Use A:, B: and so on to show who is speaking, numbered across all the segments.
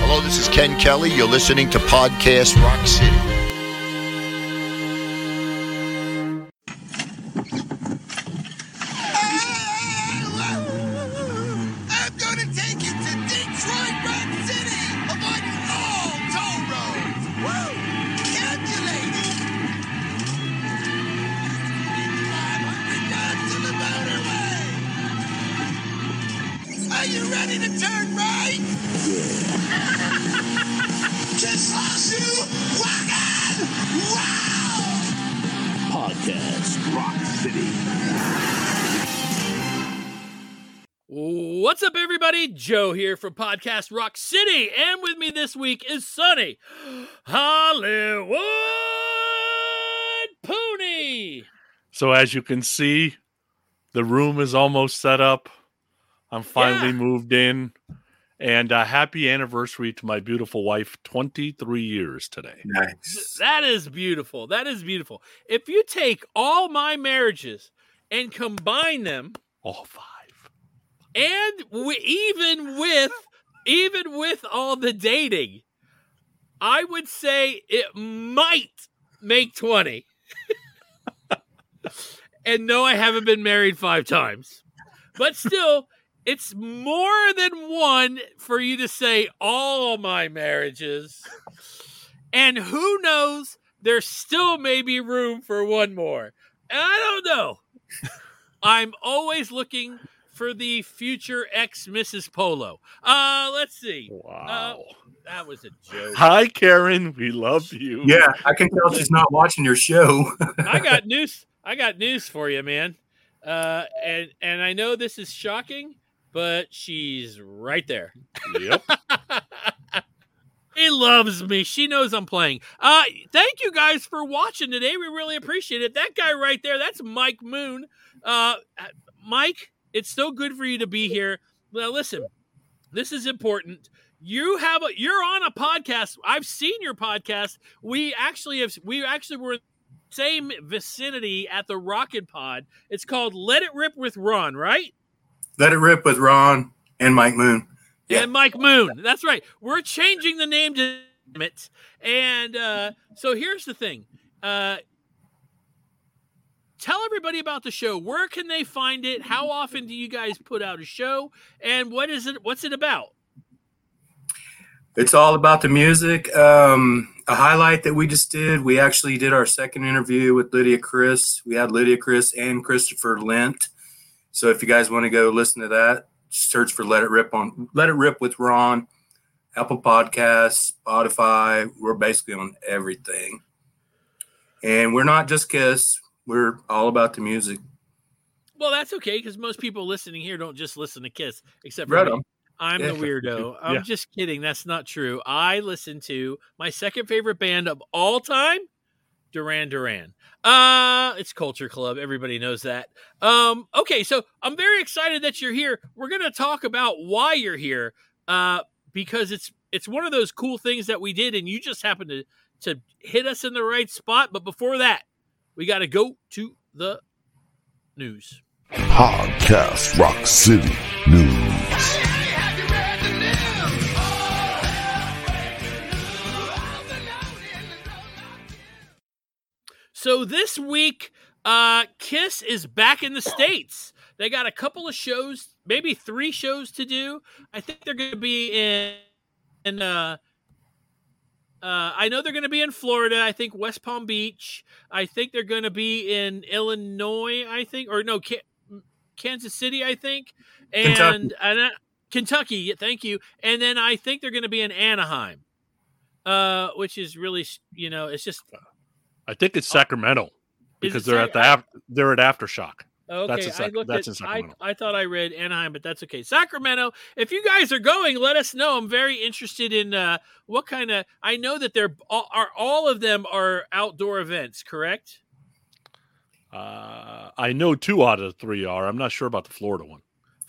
A: Hello, this is Ken Kelly. You're listening to Podcast Rock City.
B: I'm gonna take you to Detroit Rock City, avoiding all toll roads. Woo! Calculating. $500 to the motorway. Are you ready to turn right? Just shoot, wagon! Wow!
C: Podcast Rock City.
D: What's up, everybody? Joe here from Podcast Rock City, and with me this week is Sonny Hollywood Pony.
E: So as you can see, the room is almost set up. I'm finally moved in. And happy anniversary to my beautiful wife, 23 years today.
F: Nice.
D: That is beautiful. That is beautiful. If you take all my marriages and combine them,
E: All five.
D: and even with all the dating, I would say it might make 20. And no, I haven't been married 5 times. But still, it's more than one for you to say all my marriages. And who knows, there still may be room for one more. And I don't know. I'm always looking for the future ex-Mrs. Polo. Let's see.
E: Wow.
D: That was a joke.
E: Hi, Karen. We love you.
F: Yeah, I can tell she's not watching your show.
D: I got news for you, man. And I know this is shocking, but she's right there.
E: Yep.
D: She loves me. She knows I'm playing. Thank you guys for watching today. We really appreciate it. That guy right there, that's Mike Moon. Mike, it's so good for you to be here. Now, listen, this is important. You're on a podcast. I've seen your podcast. We actually were in the same vicinity at the Rocket Pod. It's called Let It Rip with Ron, right?
F: Let It Rip with Ron and Mike Moon. Yeah.
D: And Mike Moon. That's right. We're changing the name to it. And so here's the thing. Tell everybody about the show. Where can they find it? How often do you guys put out a show? And what's it about?
F: It's all about the music. A highlight that we just did, we actually did our second interview with Lydia Chris. We had Lydia Chris and Christopher Lent. So if you guys want to go listen to that, search for Let It Rip with Ron, Apple Podcasts, Spotify. We're basically on everything. And we're not just Kiss. We're all about the music.
D: Well, that's okay, because most people listening here don't just listen to Kiss, except for me. I'm the weirdo. I'm just kidding. That's not true. I listen to my second favorite band of all time, Duran Duran. It's Culture Club. Everybody knows that. Okay, so I'm very excited that you're here. We're going to talk about why you're here, because it's one of those cool things that we did, and you just happened to hit us in the right spot. But before that, we got to go to the news.
C: Podcast Rock City News.
D: So this week, Kiss is back in the States. They got a couple of shows, maybe 3 shows to do. I think they're going to be in I know they're going to be in Florida. I think West Palm Beach. I think they're going to be in Illinois, I think. Or no, Kansas City, I think. And Kentucky, thank you. And then I think they're going to be in Anaheim, which is really, it's just...
E: I think it's Sacramento because they're at Aftershock.
D: Okay,
E: that's in Sacramento.
D: I thought I read Anaheim, but that's okay. Sacramento. If you guys are going, let us know. I'm very interested in what kind of. I know that all of them are outdoor events, correct?
E: I know 2 out of the 3 are. I'm not sure about the Florida one.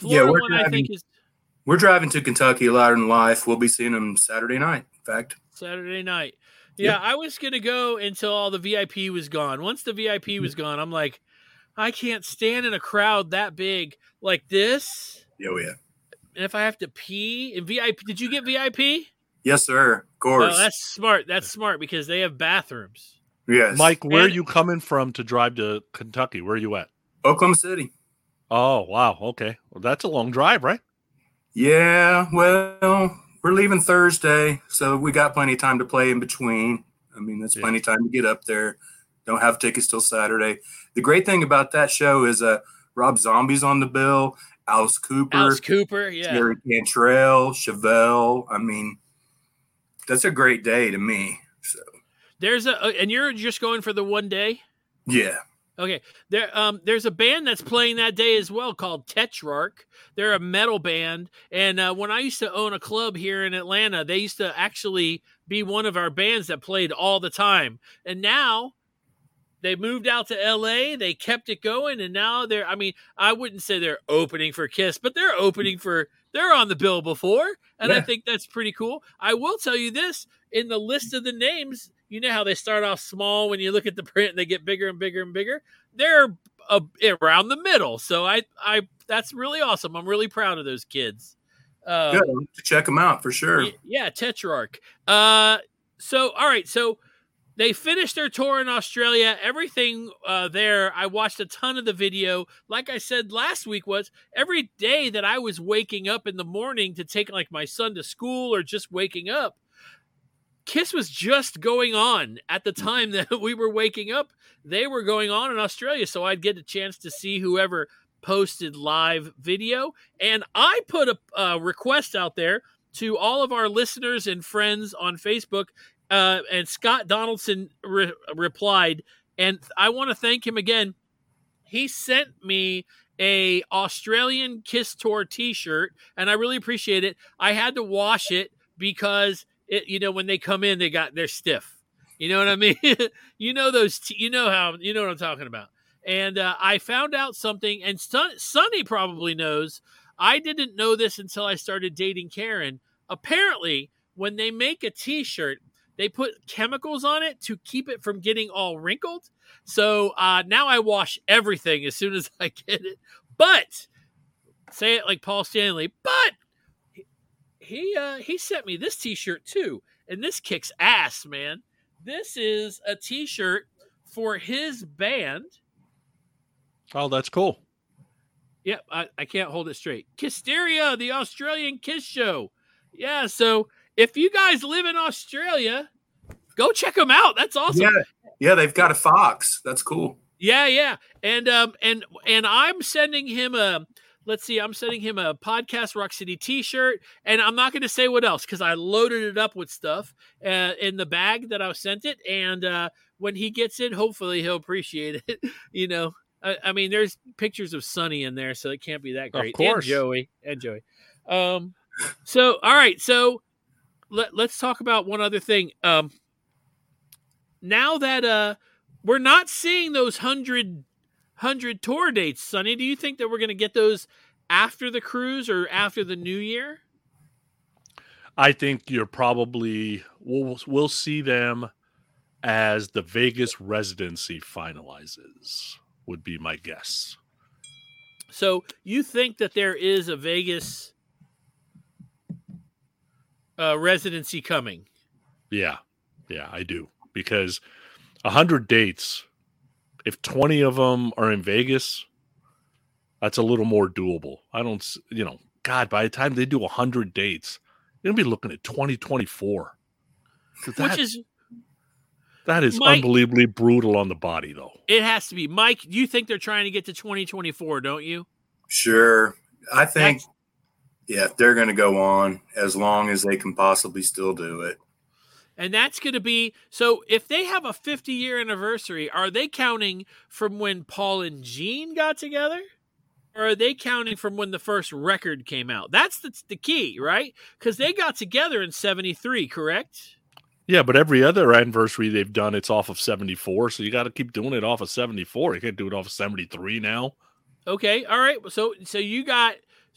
F: We're driving to Kentucky, Louder Than Life. We'll be seeing them Saturday night. In fact,
D: Saturday night. Yeah, I was going to go until all the VIP was gone. Once the VIP was gone, I'm like, I can't stand in a crowd that big like this.
F: Oh, yeah.
D: And if I have to pee in VIP, did you get VIP?
F: Yes, sir. Of course.
D: Oh, that's smart. That's smart because they have bathrooms.
F: Yes.
E: Mike, where are you coming from to drive to Kentucky? Where are you at?
F: Oklahoma City.
E: Oh, wow. Okay. Well, that's a long drive, right?
F: Yeah. Well, we're leaving Thursday, so we got plenty of time to play in between. I mean, that's plenty of time to get up there. Don't have tickets till Saturday. The great thing about that show is Rob Zombie's on the bill, Alice Cooper,
D: yeah.
F: Jerry Cantrell, Chevelle. I mean, that's a great day to me. So
D: and you're just going for the one day?
F: Yeah.
D: Okay. There's a band that's playing that day as well called Tetrarch. They're a metal band, and when I used to own a club here in Atlanta, they used to actually be one of our bands that played all the time. And now they moved out to LA, they kept it going, and now I wouldn't say they're opening for Kiss, but they're on the bill before, and I think that's pretty cool. I will tell you this, in the list of the names, you know how they start off small when you look at the print and they get bigger and bigger and bigger? They're around the middle. So I that's really awesome. I'm really proud of those kids.
F: Good to check them out for sure.
D: Yeah, Tetrarch. So all right, so they finished their tour in Australia. Everything there, I watched a ton of the video. Like I said last week, was every day that I was waking up in the morning to take like my son to school or just waking up, Kiss was just going on at the time that we were waking up. They were going on in Australia, so I'd get a chance to see whoever posted live video. And I put a request out there to all of our listeners and friends on Facebook, and Scott Donaldson replied, and I want to thank him again. He sent me a Australian Kiss Tour t-shirt, and I really appreciate it. I had to wash it because when they come in, they're stiff. You know what I mean? You know what I'm talking about. And I found out something, and Sonny probably knows. I didn't know this until I started dating Karen. Apparently, when they make a t-shirt, they put chemicals on it to keep it from getting all wrinkled. So now I wash everything as soon as I get it. But, say it like Paul Stanley, but he sent me this t-shirt too. And this kicks ass, man. This is a t-shirt for his band.
E: Oh, that's cool.
D: Yep, I can't hold it straight. Kissteria, the Australian Kiss Show. Yeah, so if you guys live in Australia, go check them out. That's awesome.
F: Yeah, they've got a Fox. That's cool.
D: Yeah. And I'm sending him a Podcast Rock City t-shirt, and I'm not going to say what else because I loaded it up with stuff in the bag that I sent it, and when he gets it, hopefully he'll appreciate it. I mean, there's pictures of Sonny in there, so it can't be that great.
E: Of course.
D: And Joey. So, all right. So let's talk about one other thing. Now that we're not seeing those 100 tour dates, Sonny, do you think that we're going to get those after the cruise or after the new year?
E: I think we'll see them as the Vegas residency finalizes, would be my guess.
D: So you think that there is a Vegas residency coming?
E: Yeah, I do. Because 100 dates, if 20 of them are in Vegas, that's a little more doable. I don't, God, by the time they do 100 dates, you're going to be looking at 2024. That is Mike, unbelievably brutal on the body, though.
D: It has to be. Mike, you think they're trying to get to 2024, don't you?
F: Sure. I think, they're going to go on as long as they can possibly still do it.
D: And that's going to be, so if they have a 50-year anniversary, are they counting from when Paul and Gene got together? Or are they counting from when the first record came out? That's the key, right? Because they got together in 73, correct?
E: Yeah, but every other anniversary they've done, it's off of 74, so you got to keep doing it off of 74. You can't do it off of 73 now.
D: Okay, all right. So you got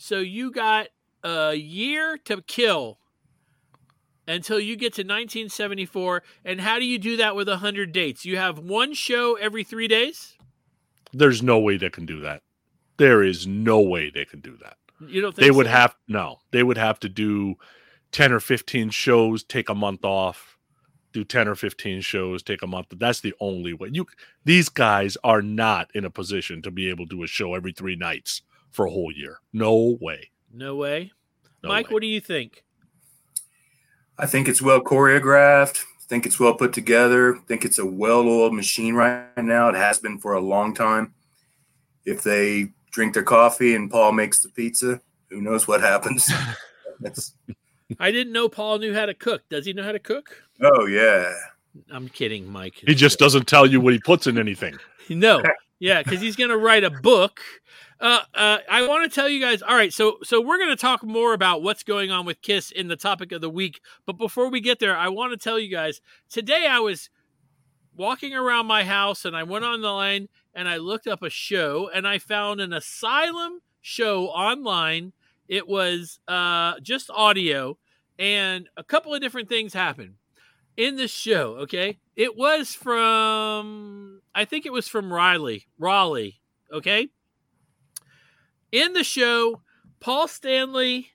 D: a year to kill until you get to 1974. And how do you do that with 100 dates? You have one show every 3 days?
E: There's no way they can do that. There is no way they can do that.
D: You don't think
E: they would have to do 10 or 15 shows, take a month off, do 10 or 15 shows, take a month. That's the only way. These guys are not in a position to be able to do a show every 3 nights for a whole year. No way.
D: No way. Mike, what do you think?
F: I think it's well choreographed. I think it's well put together. I think it's a well-oiled machine right now. It has been for a long time. If they drink their coffee and Paul makes the pizza, who knows what happens.
D: I didn't know Paul knew how to cook. Does he know how to cook?
F: Oh, yeah.
D: I'm kidding, Mike.
E: He just doesn't tell you what he puts in anything.
D: No. Yeah, because he's going to write a book. I want to tell you guys, all right, so we're going to talk more about what's going on with KISS in the topic of the week. But before we get there, I want to tell you guys, today I was walking around my house and I went online and I looked up a show and I found an asylum show online. It was just audio and a couple of different things happened in this show, okay? It was I think it was from Raleigh, okay? In the show, Paul Stanley,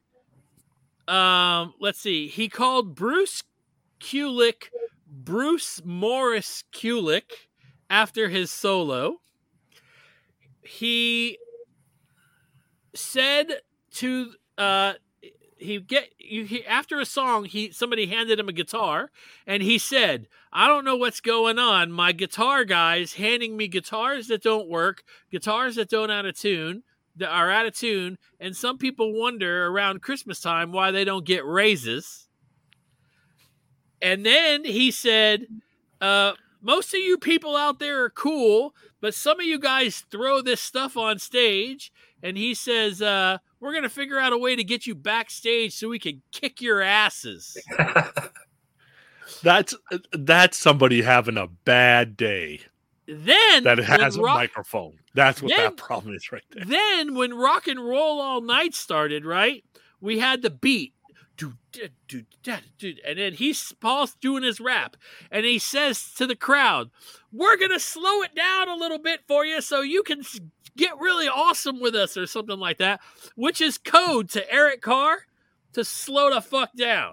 D: let's see, he called Bruce Kulick Bruce Morris Kulick after his solo. He said to after a song, somebody handed him a guitar, and he said, "I don't know what's going on. My guitar guy's handing me guitars that don't work, guitars that are out of tune, and some people wonder around Christmas time why they don't get raises." And then he said, "Most of you people out there are cool, but some of you guys throw this stuff on stage." And he says, "We're going to figure out a way to get you backstage so we can kick your asses."
E: That's somebody having a bad day.
D: Then
E: that has a microphone. That's what that problem is right there.
D: Then when Rock and Roll All Night started, right, we had the beat. And then Paul's doing his rap. And he says to the crowd, "We're going to slow it down a little bit for you so you can get really awesome with us," or something like that, which is code to Eric Carr to slow the fuck down.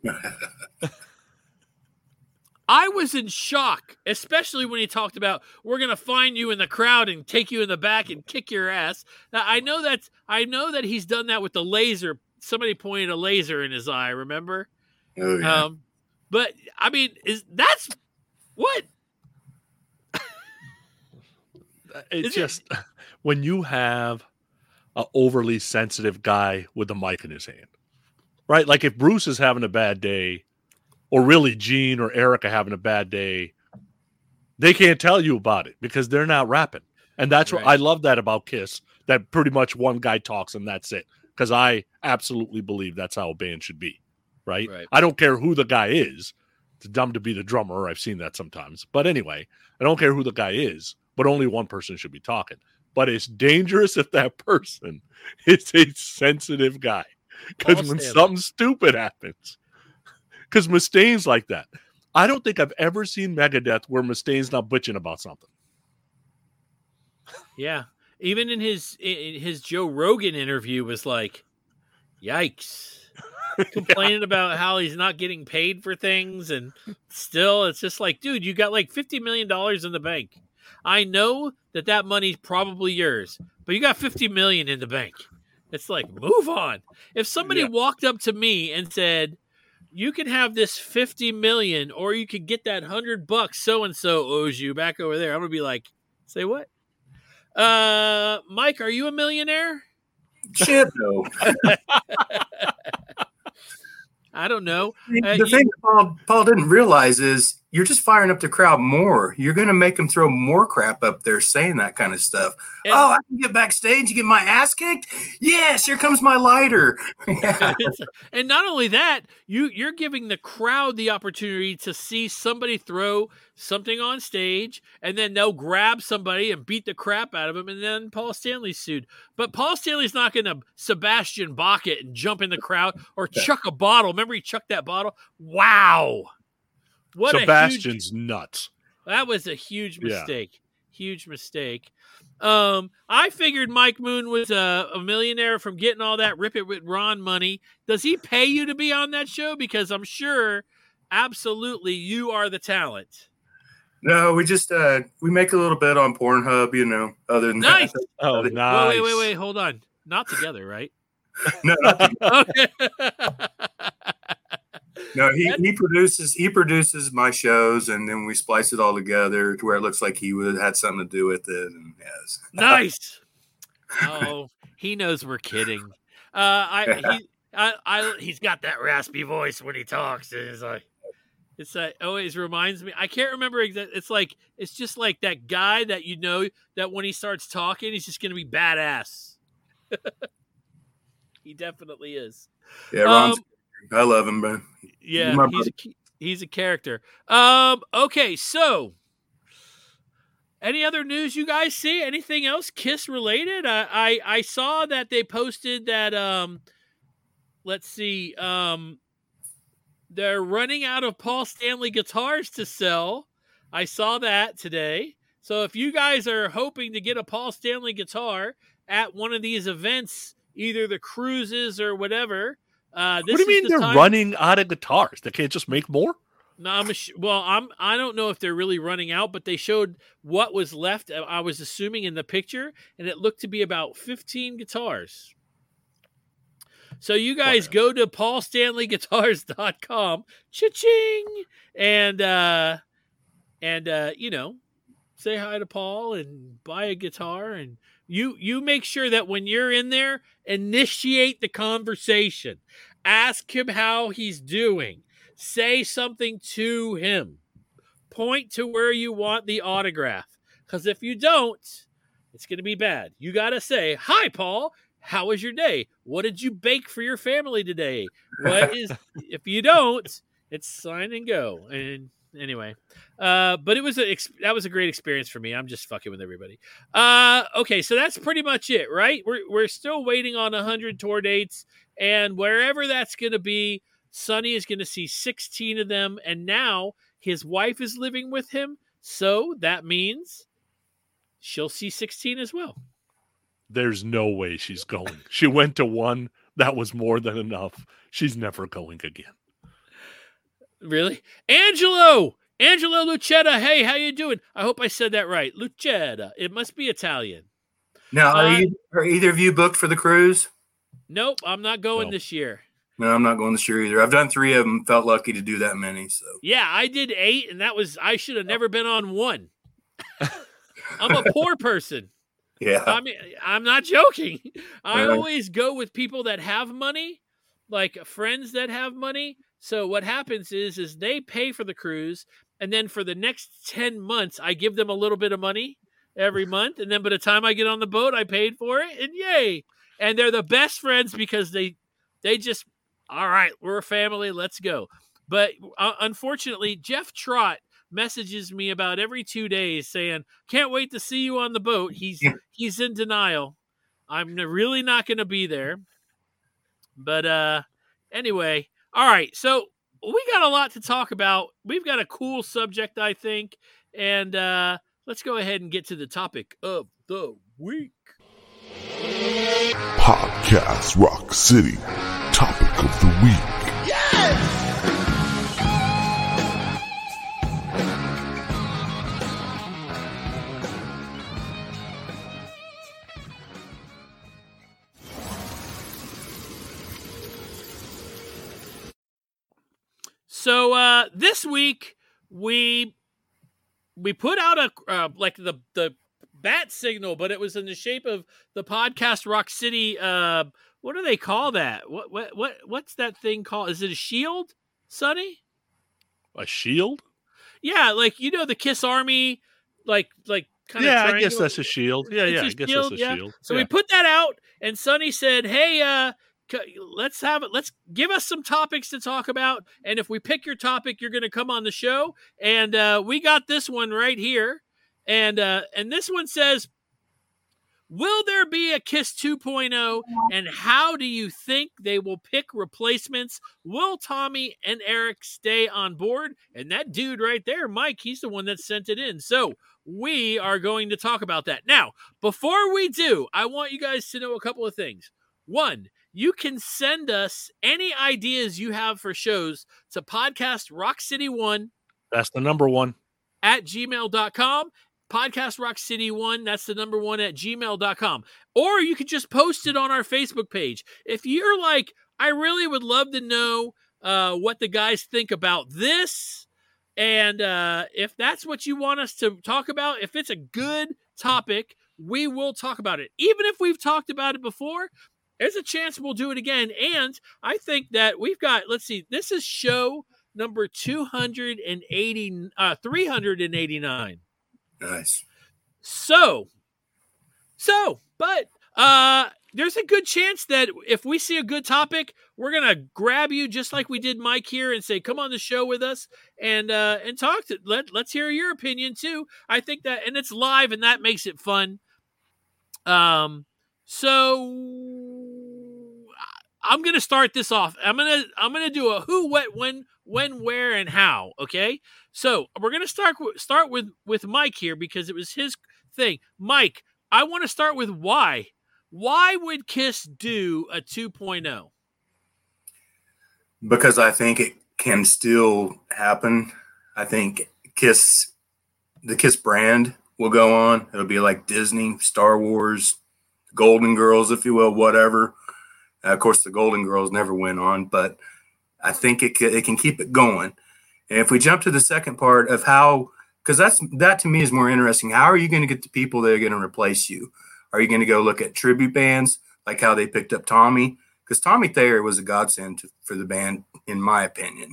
D: I was in shock, especially when he talked about, "We're going to find you in the crowd and take you in the back and kick your ass." Now, I know that he's done that with the laser. Somebody pointed a laser in his eye, remember?
F: Oh, yeah.
D: But, I mean, that's what?
E: When you have an overly sensitive guy with a mic in his hand, right? Like if Bruce is having a bad day, or really Gene or Eric are having a bad day, they can't tell you about it because they're not rapping. And that's right. What I love that about KISS, that pretty much one guy talks and that's it. Because I absolutely believe that's how a band should be, right? I don't care who the guy is. It's dumb to be the drummer. I've seen that sometimes. But anyway, I don't care who the guy is, but only one person should be talking. But it's dangerous if that person is a sensitive guy. Because when something stupid happens, because Mustaine's like that. I don't think I've ever seen Megadeth where Mustaine's not bitching about something.
D: Yeah. Even in his Joe Rogan interview was like, yikes. Complaining about how he's not getting paid for things. And still, it's just like, dude, you got like $50 million in the bank. I know that money's probably yours, but you got $50 million in the bank. It's like, move on. If somebody walked up to me and said, "You can have this $50 million, or you could get that $100 so-and-so owes you back over there," I'm going to be like, "Say what? Mike, are you a millionaire?"
F: Shit, no.
D: I don't know.
F: The thing Paul didn't realize is you're just firing up the crowd more. You're going to make them throw more crap up there saying that kind of stuff. I can get backstage and get my ass kicked? Yes, here comes my lighter.
D: And not only that, you're giving the crowd the opportunity to see somebody throw something on stage, and then they'll grab somebody and beat the crap out of him, and then Paul Stanley's sued. But Paul Stanley's not going to Sebastian Bach it and jump in the crowd or chuck a bottle. Remember he chucked that bottle? Wow.
E: Sebastian's nuts.
D: That was a huge mistake. Huge mistake. I figured Mike Moon was a millionaire from getting all that Rip It With Ron money. Does he pay you to be on that show? Because I'm sure, absolutely, you are the talent.
F: No, we just we make a little bit on Pornhub, other than
D: nice.
F: that.
E: Oh, nice.
D: Wait, hold on. Not together, right?
F: No, not together.
D: Okay.
F: No, he produces my shows, and then we splice it all together to where it looks like he would have had something to do with it. And yes,
D: nice. Oh, he knows we're kidding. He's got that raspy voice when he talks. It's always reminds me. I can't remember exactly. It's just like that guy that that when he starts talking, he's just going to be badass. He definitely is.
F: Yeah, Ron's I love him, man.
D: Yeah, he's a character. Okay, so any other news you guys see? Anything else Kiss related? I saw that they posted that let's see, they're running out of Paul Stanley guitars to sell. I saw that today. So if you guys are hoping to get a Paul Stanley guitar at one of these events, either the cruises or whatever,
E: what do you mean they're running out of guitars? They can't just make more?
D: No, I don't know if they're really running out, but they showed what was left. I was assuming in the picture, and it looked to be about 15 guitars. So you guys go to paulstanleyguitars.com, cha-ching, and say hi to Paul and buy a guitar, and you make sure that when you're in there, initiate the conversation. Ask him how he's doing. Say something to him. Point to where you want the autograph. Because if you don't, it's going to be bad. You got to say, hi, Paul. How was your day? What did you bake for your family today? If you don't, it's sign and go. And anyway, but that was a great experience for me. I'm just fucking with everybody. Okay, so that's pretty much it, right? We're still waiting on 100 tour dates, and wherever that's going to be, Sonny is going to see 16 of them, and now his wife is living with him, so that means she'll see 16 as well.
E: There's no way she's going. She went to one. That was more than enough. She's never going again.
D: Really? Angelo Lucetta. Hey, how you doing? I hope I said that right. Lucetta. It must be Italian.
F: Now, are either of you booked for the cruise?
D: Nope, I'm not going this year.
F: No, I'm not going this year either. I've done 3 of them. Felt lucky to do that many. So
D: yeah, I did 8, and I should have never been on one. I'm a poor person.
F: Yeah.
D: I mean, I'm not joking. I always go with people that have money, like friends that have money. So what happens is they pay for the cruise, and then for the next 10 months, I give them a little bit of money every month, and then by the time I get on the boat, I paid for it, and yay! And they're the best friends because they just, all right, we're a family, let's go. But unfortunately, Jeff Trott messages me about every 2 days saying, can't wait to see you on the boat. He's in denial. I'm really not going to be there. But anyway, all right, so we got a lot to talk about. We've got a cool subject, I think, and let's go ahead and get to the topic of the week.
C: Podcast Rock City, topic of the week.
B: Yes!
D: So this week we put out a like the bat signal, but it was in the shape of the Podcast Rock City. What do they call that? What's that thing called? Is it a shield, Sonny?
E: A shield?
D: Yeah, like the Kiss Army, like kind of.
E: Yeah, I guess that's a shield. Yeah, I guess that's a shield.
D: So we put that out, and Sonny said, "Hey, let's give us some topics to talk about, and if we pick your topic, you're going to come on the show." And we got this one right here, and this one says, Will there be a Kiss 2.0, and how do you think they will pick replacements? Will Tommy and Eric stay on board? And that dude right there, Mike, he's the one that sent it in. So we are going to talk about that. Now, before we do, I want you guys to know a couple of things. One, you can send us any ideas you have for shows to podcast Rock City 1.
E: That's the number one.
D: At gmail.com. Podcast Rock City 1, that's the number 1 at gmail.com. Or you could just post it on our Facebook page. If you're like, I really would love to know what the guys think about this, and if that's what you want us to talk about, if it's a good topic, we will talk about it. Even if we've talked about it before, there's a chance we'll do it again. And I think that we've got, let's see, this is show number 389.
F: Nice.
D: But there's a good chance that if we see a good topic, we're gonna grab you just like we did Mike here and say, "Come on the show with us and talk to. Let's hear your opinion too." I think that, and it's live, and that makes it fun. So I'm gonna start this off. I'm gonna do a who, what, when, where, and how. Okay. So we're going to start with Mike here because it was his thing. Mike, I want to start with why. Why would Kiss do a 2.0?
F: Because I think it can still happen. I think the Kiss brand will go on. It'll be like Disney, Star Wars, Golden Girls, if you will, whatever. Of course, the Golden Girls never went on, but I think it can keep it going. And if we jump to the second part of how, because that to me is more interesting. How are you going to get the people that are going to replace you? Are you going to go look at tribute bands like how they picked up Tommy? Because Tommy Thayer was a godsend for the band, in my opinion.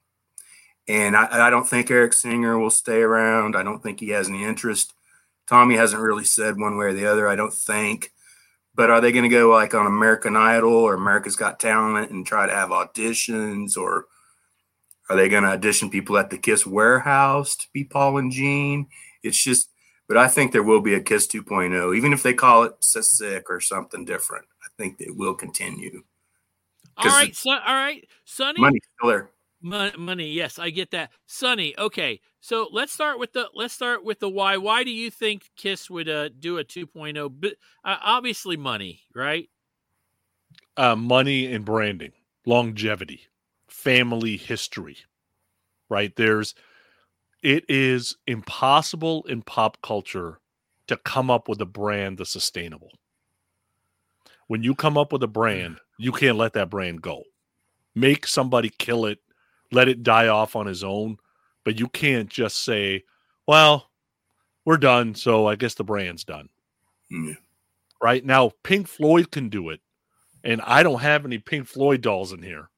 F: And I don't think Eric Singer will stay around. I don't think he has any interest. Tommy hasn't really said one way or the other, I don't think. But are they going to go like on American Idol or America's Got Talent and try to have auditions, or are they going to audition people at the Kiss warehouse to be Paul and Gene? It's just, but I think there will be a Kiss 2.0, even if they call it Sick or something different. I think it will continue.
D: All right, Sonny.
F: Money's still there.
D: Money, yes, I get that. Sonny, okay. So let's start with the why. Why do you think Kiss would do a 2.0? But obviously, money, right?
E: Money and branding, longevity. Family history, right? It is impossible in pop culture to come up with a brand that's sustainable. When you come up with a brand, you can't let that brand go. Make somebody kill it, let it die off on his own, but you can't just say, well, we're done, so I guess the brand's done.
F: Mm.
E: Right? Now, Pink Floyd can do it, and I don't have any Pink Floyd dolls in here.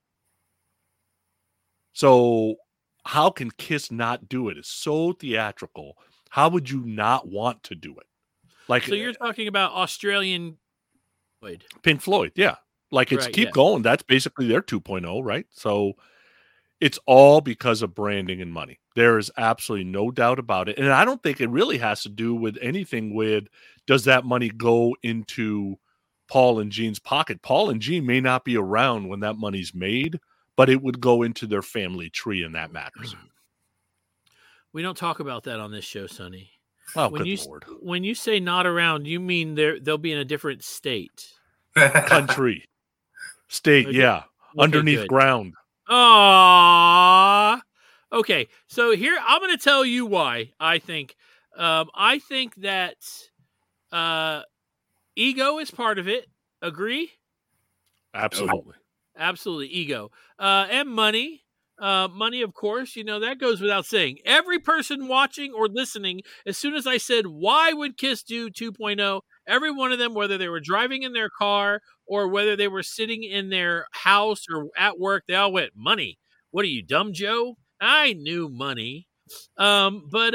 E: So how can Kiss not do it? It's so theatrical. How would you not want to do it? Like,
D: so you're talking about Australian Floyd.
E: Pink Floyd, yeah. Like, it's keep going. That's basically their 2.0, right? So it's all because of branding and money. There is absolutely no doubt about it. And I don't think it really has to do with anything with, does that money go into Paul and Gene's pocket? Paul and Gene may not be around when that money's made, but it would go into their family tree, and that matters.
D: We don't talk about that on this show, Sonny.
E: Oh, good Lord.
D: When you say not around, you mean they'll be in a different state.
E: Country. State, okay. Yeah. Okay, underneath good. Ground.
D: Aww. Okay, so here, I'm going to tell you why I think. I think that ego is part of it. Agree?
E: Absolutely.
D: Absolutely, ego. And money. Money, of course, that goes without saying. Every person watching or listening, as soon as I said, why would Kiss do 2.0, every one of them, whether they were driving in their car or whether they were sitting in their house or at work, they all went, money. What are you, dumb Joe? I knew money. But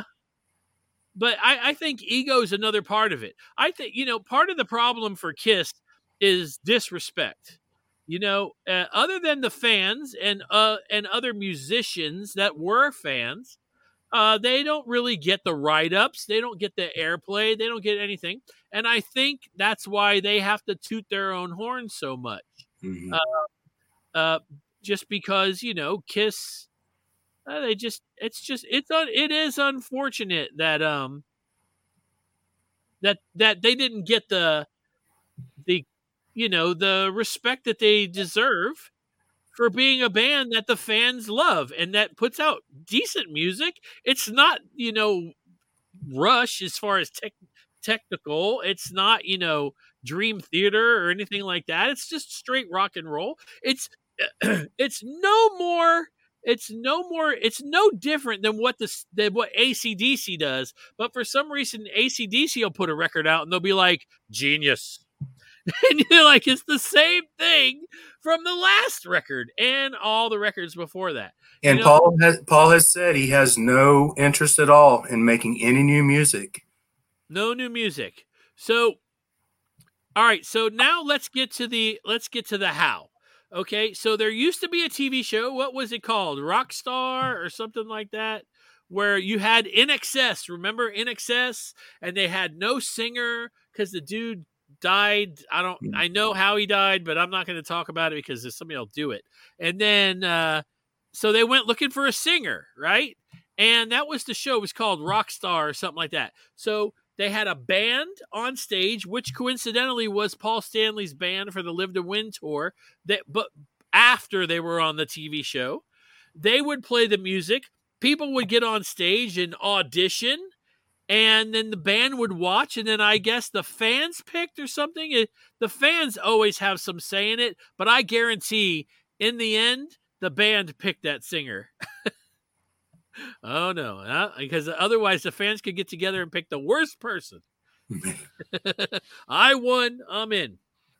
D: I think ego is another part of it. I think, part of the problem for Kiss is disrespect. Other than the fans and other musicians that were fans, they don't really get the write-ups. They don't get the airplay. They don't get anything. And I think that's why they have to toot their own horn so much.
F: Mm-hmm.
D: Just because, Kiss, it is unfortunate that that they didn't get the respect that they deserve for being a band that the fans love and that puts out decent music. It's not, Rush as far as technical. It's not, Dream Theater or anything like that. It's just straight rock and roll. It's no different than what AC/DC does. But for some reason, AC/DC will put a record out and they'll be like, genius. And you're like, it's the same thing from the last record and all the records before that.
F: And Paul has said he has no interest at all in making any new music.
D: No new music. So, all right. So now let's get to the how. Okay. So there used to be a TV show. What was it called? Rockstar or something like that, where you had INXS. Remember INXS? And they had no singer because the dude died. I know how he died, but I'm not going to talk about it because somebody will do it. And then, so they went looking for a singer, right? And that was the show. It was called Rockstar or something like that. So they had a band on stage, which coincidentally was Paul Stanley's band for the Live to Win tour. But after they were on the TV show, they would play the music. People would get on stage and audition. And then the band would watch, and then I guess the fans picked or something. The fans always have some say in it, but I guarantee in the end, the band picked that singer. Oh, no. Because otherwise the fans could get together and pick the worst person. I won. I'm in.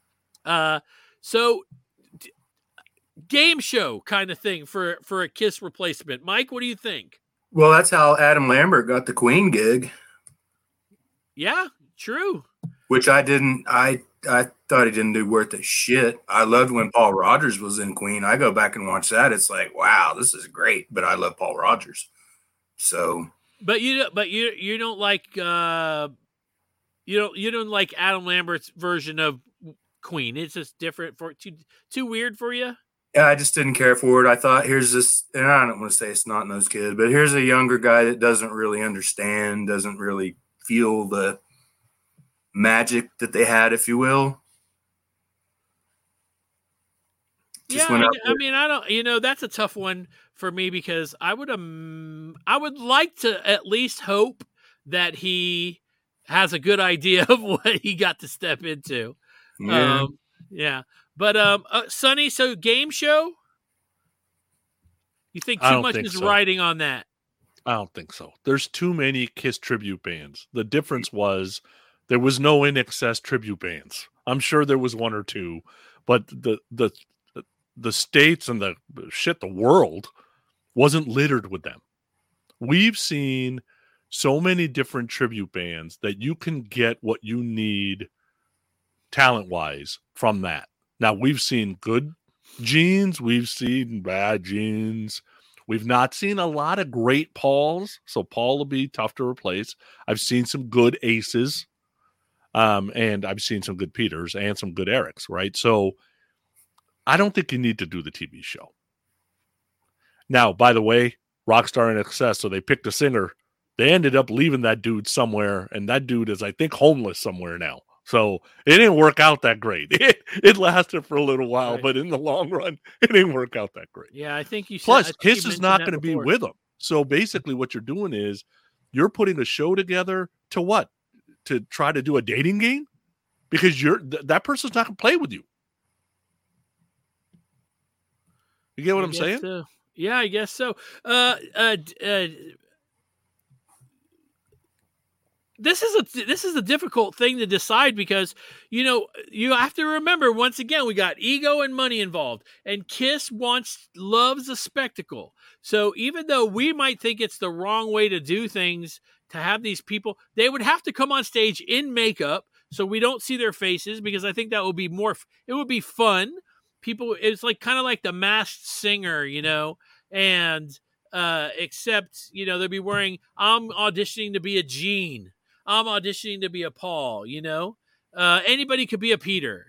D: So game show kind of thing for a Kiss replacement. Mike, what do you think?
F: Well, that's how Adam Lambert got the Queen gig.
D: Yeah, true.
F: Which I thought he didn't do worth a shit. I loved when Paul Rodgers was in Queen. I go back and watch that. It's like, wow, this is great. But I love Paul Rodgers. So,
D: but you don't like you don't like Adam Lambert's version of Queen. It's just different too weird for you.
F: Yeah, I just didn't care for it. I thought, here's this, and I don't want to say it's not those kids, but here's a younger guy that doesn't really understand, doesn't really feel the magic that they had, if you will.
D: Just I don't, that's a tough one for me because I would like to at least hope that he has a good idea of what he got to step into.
F: Yeah.
D: Yeah. But Sonny, so game show? You think too much is riding on that?
E: I don't think so. There's too many Kiss tribute bands. The difference was there was no INXS tribute bands. I'm sure there was one or two, but the states and the world wasn't littered with them. We've seen so many different tribute bands that you can get what you need talent-wise from that. Now, we've seen good Genes. We've seen bad Genes. We've not seen a lot of great Pauls, so Paul will be tough to replace. I've seen some good Aces, and I've seen some good Peters and some good Erics, right? So I don't think you need to do the TV show. Now, by the way, Rockstar INXS, so they picked a singer. They ended up leaving that dude somewhere, and that dude is, I think, homeless somewhere now. So it didn't work out that great. It lasted for a little while, right. But in the long run, it didn't work out that great.
D: Yeah, I think you.
E: Plus, Kiss is not going to be with them. So basically, what you're doing is you're putting a show together to what? To try to do a dating game, because that person's not going to play with you. You get what I'm saying?
D: So. Yeah, I guess so. This is a difficult thing to decide because, you have to remember, once again, we got ego and money involved, and Kiss loves a spectacle. So even though we might think it's the wrong way to do things, to have these people, they would have to come on stage in makeup so we don't see their faces, because I think that would be it would be fun. People, it's like kind of like The Masked Singer, and except, they'll be wearing, I'm auditioning to be a Gene. I'm auditioning to be a Paul, anybody could be a Peter.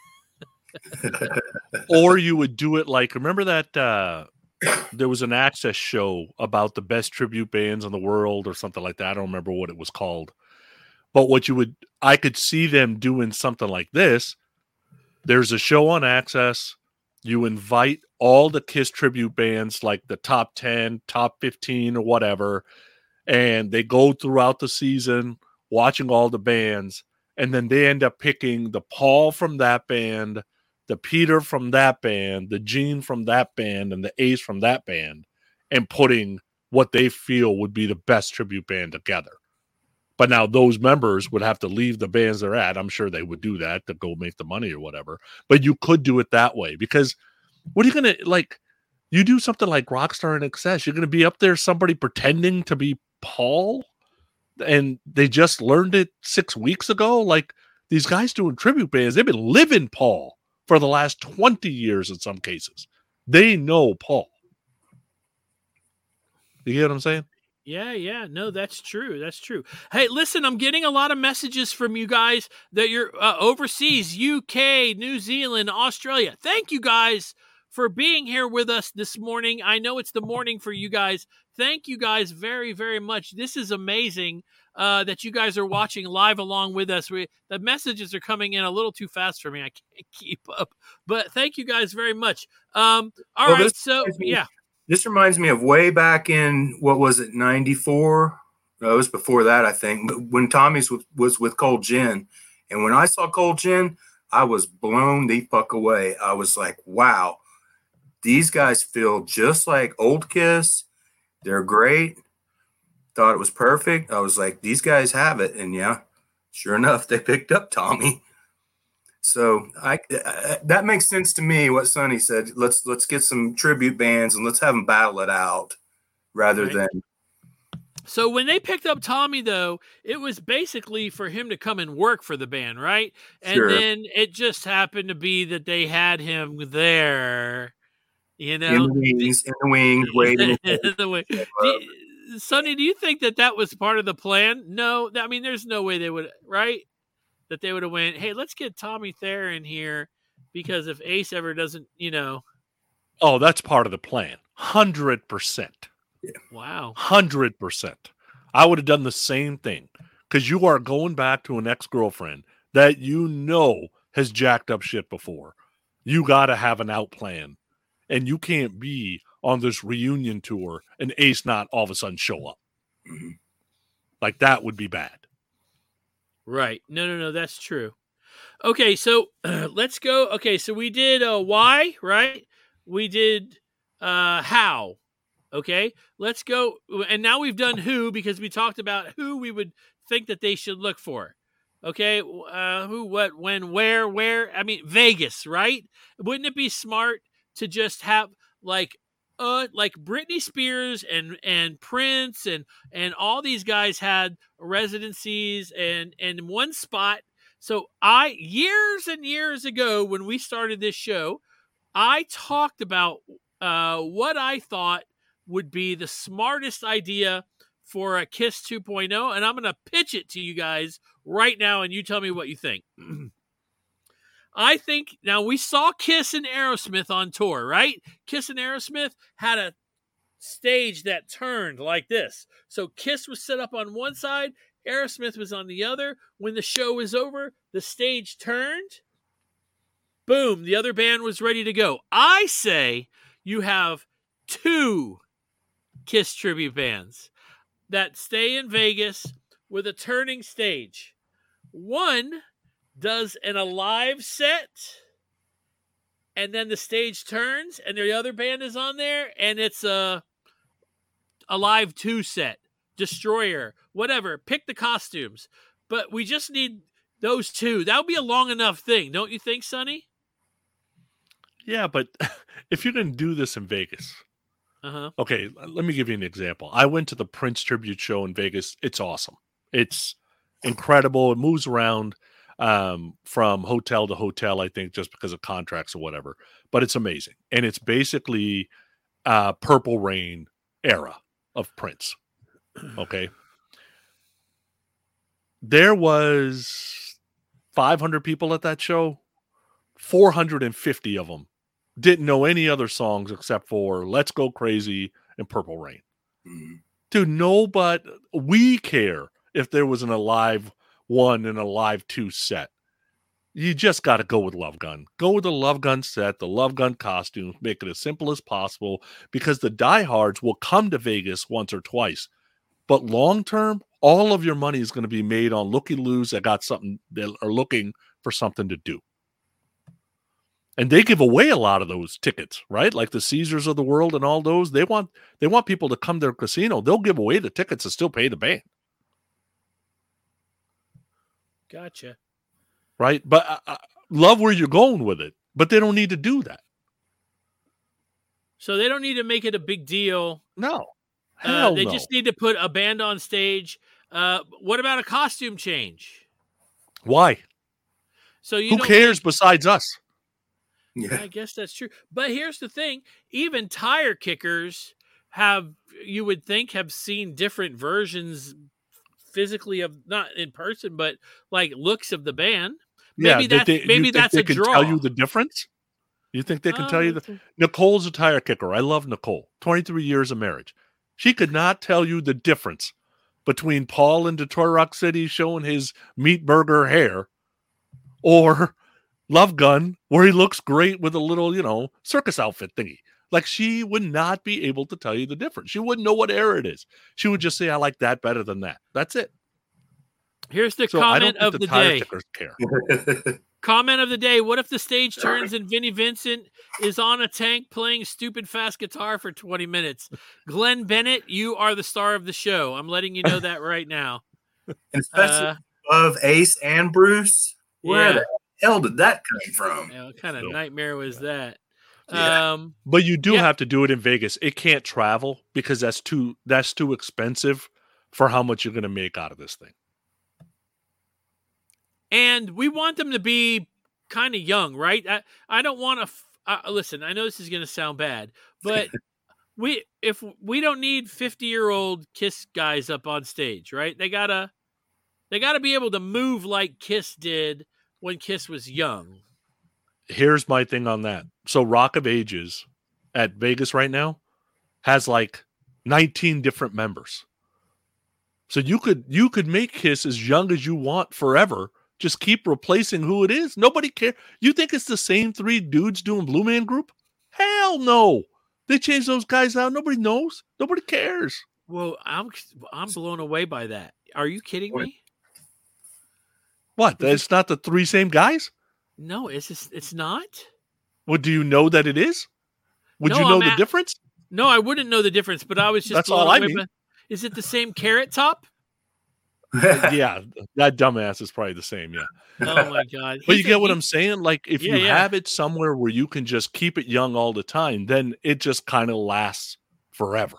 E: Or you would do it like, remember that there was an Access show about the best tribute bands in the world or something like that. I don't remember what it was called. But I could see them doing something like this. There's a show on Access. You invite all the Kiss tribute bands, like the top 10, top 15 or whatever, and they go throughout the season watching all the bands, and then they end up picking the Paul from that band, the Peter from that band, the Gene from that band, and the Ace from that band, and putting what they feel would be the best tribute band together. But now those members would have to leave the bands they're at. I'm sure they would do that to go make the money or whatever. But you could do it that way, because what are you going to, you do something like Rockstar in Excess, you're going to be up there, somebody pretending to be Paul, and they just learned it 6 weeks ago? Like, these guys doing tribute bands, they've been living Paul for the last 20 years in some cases. They know Paul. You get what I'm saying?
D: Yeah. No, that's true. That's true. Hey, listen, I'm getting a lot of messages from you guys that you're overseas, UK, New Zealand, Australia. Thank you guys for being here with us this morning. I know it's the morning for you guys. Thank you guys very, very much. This is amazing that you guys are watching live along with us. The messages are coming in a little too fast for me. I can't keep up. But thank you guys very much. All right. So, yeah.
F: This reminds me of way back in, what was it, 94? No, it was before that, I think, when Tommy's was with Cold Gin. And when I saw Cold Gin, I was blown the fuck away. I was like, wow, these guys feel just like old Kiss. They're great. Thought it was perfect. I was like, these guys have it. And yeah, sure enough, they picked up Tommy. So that makes sense to me. What Sonny said. Let's get some tribute bands and let's have them battle it out, rather than.
D: So when they picked up Tommy, though, it was basically for him to come and work for the band, right? And then it just happened to be that they had him there,
F: in the wings, waiting.
D: In the wing. Sonny, do you think that was part of the plan? No, I mean, there's no way they would, right? That they would have went, hey, let's get Tommy Thayer in here, because if Ace ever doesn't,
E: Oh, that's part of the plan. 100%.
F: Yeah.
D: Wow.
E: 100%. I would have done the same thing, because you are going back to an ex-girlfriend that has jacked up shit before. You got to have an out plan, and you can't be on this reunion tour and Ace not all of a sudden show up.
F: Mm-hmm.
E: Like, that would be bad.
D: Right. No, that's true. Okay, so let's go. Okay, so we did why, right? We did how. Okay, let's go. And now we've done who, because we talked about who we would think that they should look for. Okay, who, what, when, where. I mean, Vegas, right? Wouldn't it be smart to just have like Britney Spears and Prince and all these guys had residencies and in one spot. So years and years ago, when we started this show, I talked about what I thought would be the smartest idea for a Kiss 2.0. And I'm going to pitch it to you guys right now, and you tell me what you think. I think, now we saw Kiss and Aerosmith on tour, right? Kiss and Aerosmith had a stage that turned like this. So Kiss was set up on one side, Aerosmith was on the other. When the show was over, the stage turned. Boom, the other band was ready to go. I say you have 2 Kiss tribute bands that stay in Vegas with a turning stage. One does an alive set, and then the stage turns, and the other band is on there, and it's a live 2 set, Destroyer, whatever. Pick the costumes, but we just need those 2. That would be a long enough thing, don't you think, Sonny?
E: Yeah, but if you're going to do this in Vegas,
D: okay,
E: let me give you an example. I went to the Prince tribute show in Vegas. It's awesome. It's incredible. It moves around from hotel to hotel, I think, just because of contracts or whatever. But it's amazing. And it's basically Purple Rain era of Prince. Okay. There was 500 people at that show. 450 of them didn't know any other songs except for Let's Go Crazy and Purple Rain. Mm-hmm. Dude, but we care if there was an Alive 1 and a Live 2 set. You just got to go with Love Gun. Go with the Love Gun set, the Love Gun costumes, make it as simple as possible, because the diehards will come to Vegas once or twice. But long term, all of your money is going to be made on looky-loos that got something, that are looking for something to do. And they give away a lot of those tickets, right? Like the Caesars of the world and all those. They want people to come to their casino. They'll give away the tickets to still pay the band.
D: Gotcha.
E: Right? But I love where you're going with it. But they don't need to do that.
D: So they don't need to make it a big deal.
E: No.
D: They just need to put a band on stage. What about a costume change?
E: Why?
D: So
E: who cares besides us?
D: Yeah. I guess that's true. But here's the thing. Even tire kickers you would think, have seen different versions physically of, not in person, but like looks of the band. Maybe that's a draw.
E: Tell you the difference? You think they can tell you Nicole's a tire kicker. I love Nicole. 23 years of marriage. She could not tell you the difference between Paul in Detroit Rock City showing his meat burger hair or Love Gun, where he looks great with a little, circus outfit thingy. Like, she would not be able to tell you the difference. She wouldn't know what era it is. She would just say, I like that better than that. That's it.
D: Here's the comment of the day. Comment of the day. What if the stage turns and Vinnie Vincent is on a tank playing stupid fast guitar for 20 minutes? Glenn Bennett, you are the star of the show. I'm letting you know that right now.
F: And especially of Ace and Bruce. Where the hell did that come from?
D: What kind of nightmare was that?
F: Yeah.
E: But you do have to do it in Vegas. It can't travel because that's too expensive for how much you're going to make out of this thing.
D: And we want them to be kind of young, right? I don't want to listen. I know this is going to sound bad, but we don't need 50-year-old Kiss guys up on stage, right? They gotta be able to move like Kiss did when Kiss was young.
E: Here's my thing on that. So Rock of Ages at Vegas right now has like 19 different members. So you could make Kiss as young as you want forever. Just keep replacing who it is. Nobody cares. You think it's the same three dudes doing Blue Man Group? Hell no. They changed those guys out. Nobody knows. Nobody cares.
D: Well, I'm blown away by that. Are you kidding me?
E: What? It's not the three same guys?
D: No, it's not.
E: Well, do you know that it is? Would you know the difference?
D: No, I wouldn't know the difference, but I was just
E: That's all I mean.
D: Is it the same Carrot Top?
E: Yeah, that dumbass is probably the same, yeah.
D: Oh, my God.
E: But you get what I'm saying? Like, if you have it somewhere where you can just keep it young all the time, then it just kind of lasts forever.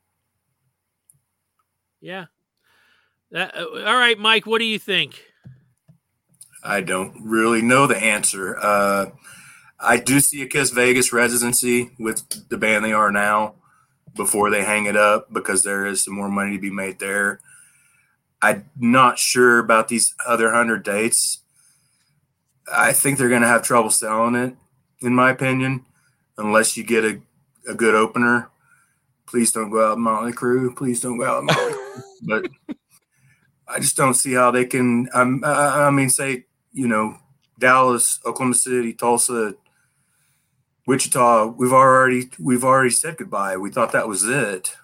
D: Yeah. All right, Mike, what do you think?
F: I don't really know the answer. I do see a Kiss Vegas residency with the band they are now before they hang it up, because there is some more money to be made there. I'm not sure about these other 100 dates. I think they're going to have trouble selling it, in my opinion, unless you get a good opener. Please don't go out with Motley Crue. Please don't go out with Motley Crue. But I just don't see how they can. Say, Dallas, Oklahoma City, Tulsa, Wichita. We've already said goodbye. We thought that was it.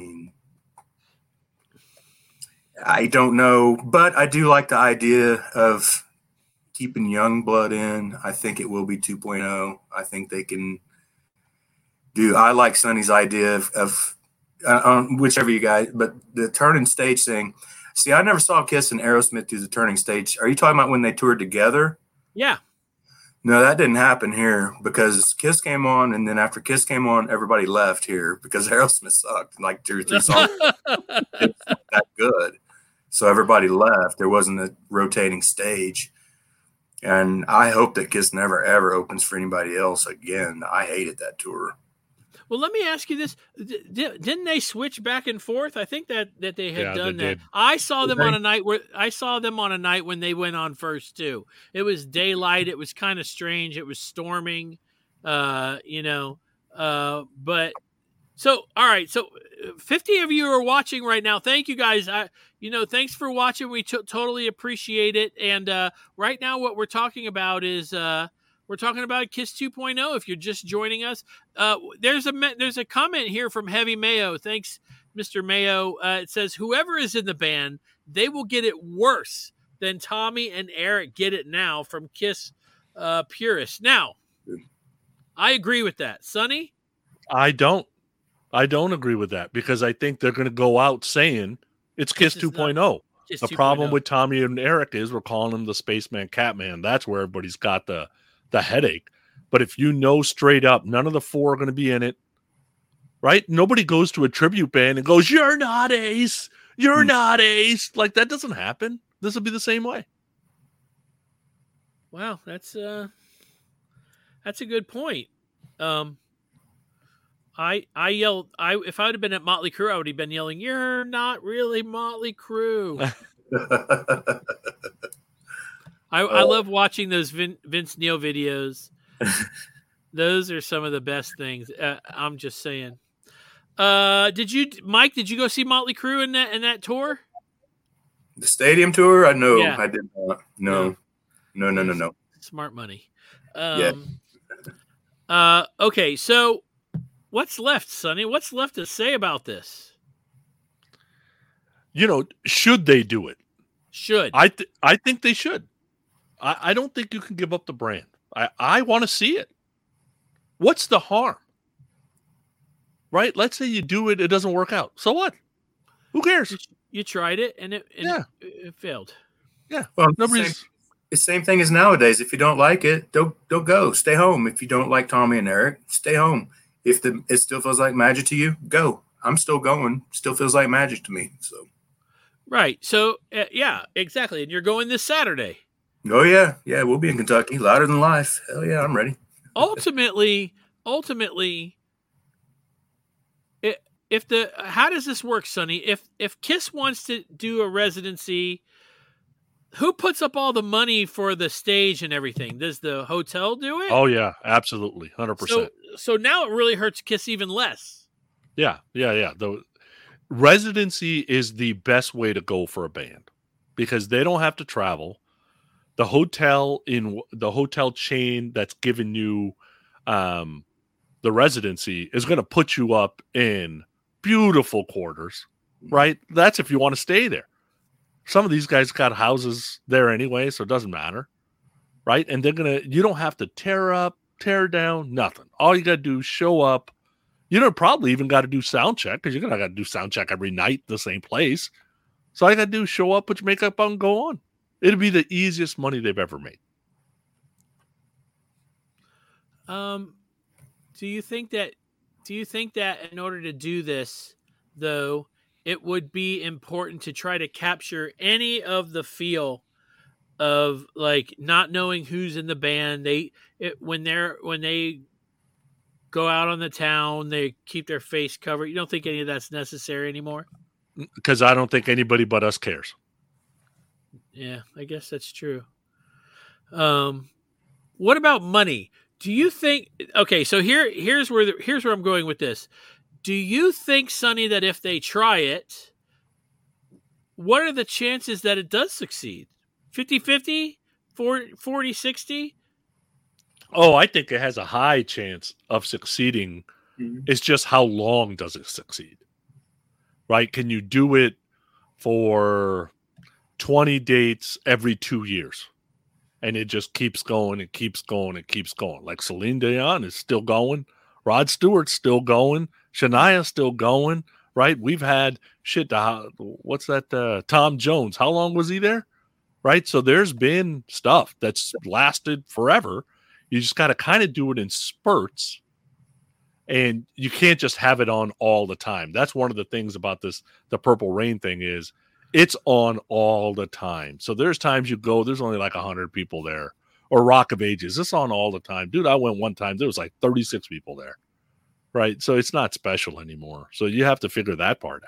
F: I don't know, but I do like the idea of keeping young blood in. I think it will be 2.0. I think they can do. I like Sonny's idea of whichever you guys, but the turning stage thing. See, I never saw Kiss and Aerosmith do the turning stage. Are you talking about when they toured together?
D: Yeah. No,
F: that didn't happen here, because Kiss came on, and then after Kiss came on, everybody left here because Aerosmith sucked. Like 2 or 3 songs. It's not that good. So everybody left. There wasn't a rotating stage. And I hope that Kiss never, ever opens for anybody else again. I hated that tour.
D: Well, let me ask you this: didn't they switch back and forth? I think that they had done that.
E: Did.
D: I saw them on a night when they went on first too. It was daylight. It was kind of strange. It was storming. But so all right. So 50 of you are watching right now. Thank you guys. Thanks for watching. We totally appreciate it. And right now, what we're talking about is. We're talking about Kiss 2.0. If you're just joining us, there's a comment here from Heavy Mayo. Thanks, Mr. Mayo. It says, whoever is in the band, they will get it worse than Tommy and Eric get it now from Kiss purists. Now, I agree with that. Sonny?
E: I don't agree with that because I think they're going to go out saying it's Kiss 2.0. The problem with Tommy and Eric is we're calling them the Spaceman Catman. That's where everybody's got the headache. But if you know straight up, none of the four are going to be in it, right? Nobody goes to a tribute band and goes, "You're not Ace. You're not Ace." Like, that doesn't happen. This will be the same way.
D: Wow, that's a good point. If I would have been at Motley Crue, I would have been yelling, "You're not really Motley Crue." I love watching those Vince Neil videos. Those are some of the best things. I'm just saying. Did you go see Motley Crue in that tour?
F: The stadium tour? I know.
D: Yeah.
F: I did not. No.
D: Smart money.
F: Yeah.
D: Okay, so what's left, Sonny? What's left to say about this?
E: Should they do it?
D: Should.
E: I think they should. I don't think you can give up the brand. I want to see it. What's the harm? Right? Let's say you do it, it doesn't work out. So what? Who cares?
D: You tried it and it failed.
E: Yeah.
F: Well,
E: nobody's.
F: It's the same thing as nowadays. If you don't like it, don't go. Stay home. If you don't like Tommy and Eric, stay home. If it still feels like magic to you, go. I'm still going. Still feels like magic to me. So.
D: Right. So yeah, exactly. And you're going this Saturday.
F: Oh yeah, we'll be in Kentucky, louder than life. Hell yeah, I'm ready.
D: ultimately, how does this work, Sonny? If Kiss wants to do a residency, who puts up all the money for the stage and everything? Does the hotel do it?
E: Oh yeah, absolutely, 100%.
D: So now it really hurts Kiss even less. Yeah.
E: The residency is the best way to go for a band because they don't have to travel. The hotel chain that's given you the residency is going to put you up in beautiful quarters, right? That's if you want to stay there. Some of these guys got houses there anyway, so it doesn't matter, right? And you don't have to tear up, tear down, nothing. All you got to do is show up. You don't probably even got to do sound check because you're going to do sound check every night, the same place. So all you got to do is show up, put your makeup on, go on. It'll be the easiest money they've ever made.
D: Do you think that in order to do this, though, it would be important to try to capture any of the feel of like not knowing who's in the band? When they go out on the town, they keep their face covered. You don't think any of that's necessary anymore?
E: Because I don't think anybody but us cares.
D: Yeah, I guess that's true. What about money? Do you think? Okay, so here's where I'm going with this. Do you think, Sonny, that if they try it, what are the chances that it does succeed? 50-50? 40-60?
E: Oh, I think it has a high chance of succeeding. Mm-hmm. It's just how long does it succeed? Right? Can you do it for 20 dates every 2 years? And it just keeps going and keeps going and keeps going. Like Celine Dion is still going. Rod Stewart's still going. Shania's still going. Right? We've had what's that? Tom Jones. How long was he there? Right? So there's been stuff that's lasted forever. You just got to kind of do it in spurts. And you can't just have it on all the time. That's one of the things about this, the Purple Rain thing is it's on all the time. So there's times you go, there's only like 100 people there. Or Rock of Ages, it's on all the time. Dude, I went one time, there was like 36 people there. right? So it's not special anymore. So you have to figure that part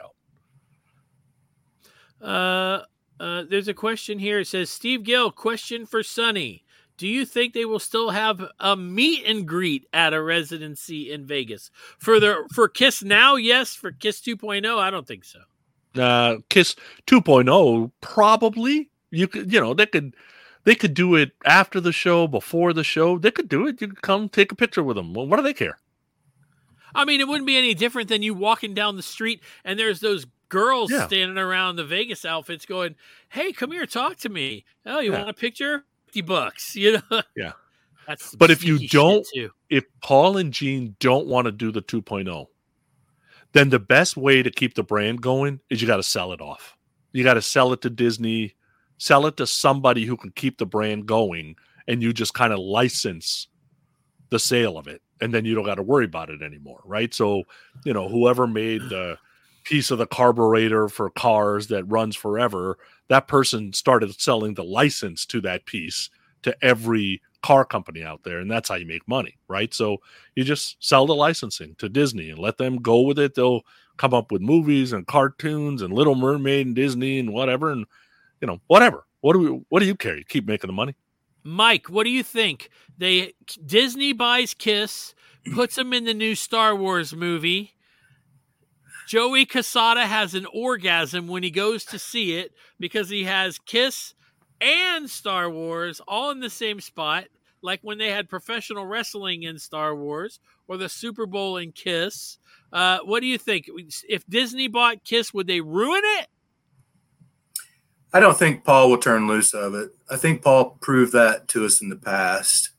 D: out. There's a question here. It says, Steve Gill, question for Sonny. Do you think they will still have a meet and greet at a residency in Vegas? For Kiss Now, yes. For Kiss 2.0, I don't think so.
E: Kiss 2.0, probably. They could do it after the show, before the show. They could do it. You could come take a picture with them. Well, what do they care?
D: I mean, it wouldn't be any different than you walking down the street and there's those girls standing around the Vegas outfits going, "Hey, come here, talk to me. Oh, you want a picture? $50, you know?"
E: Yeah.
D: That's
E: but if you don't, if Paul and Gene don't want to do the 2.0, then the best way to keep the brand going is you got to sell it off. You got to sell it to Disney, sell it to somebody who can keep the brand going, and you just kind of license the sale of it. And then you don't got to worry about it anymore, right? So, whoever made the piece of the carburetor for cars that runs forever, that person started selling the license to that piece to every car company out there, and that's how you make money, right? So you just sell the licensing to Disney and let them go with it. They'll come up with movies and cartoons and Little Mermaid and Disney and whatever, and whatever. What do you care? You keep making the money.
D: Mike, what do you think? Disney buys Kiss, puts them in the new Star Wars movie. Joey Casada has an orgasm when he goes to see it because he has Kiss and Star Wars all in the same spot, like when they had professional wrestling in Star Wars or the Super Bowl in Kiss. What do you think? If Disney bought Kiss, would they ruin it?
F: I don't think Paul will turn loose of it. I think Paul proved that to us in the past.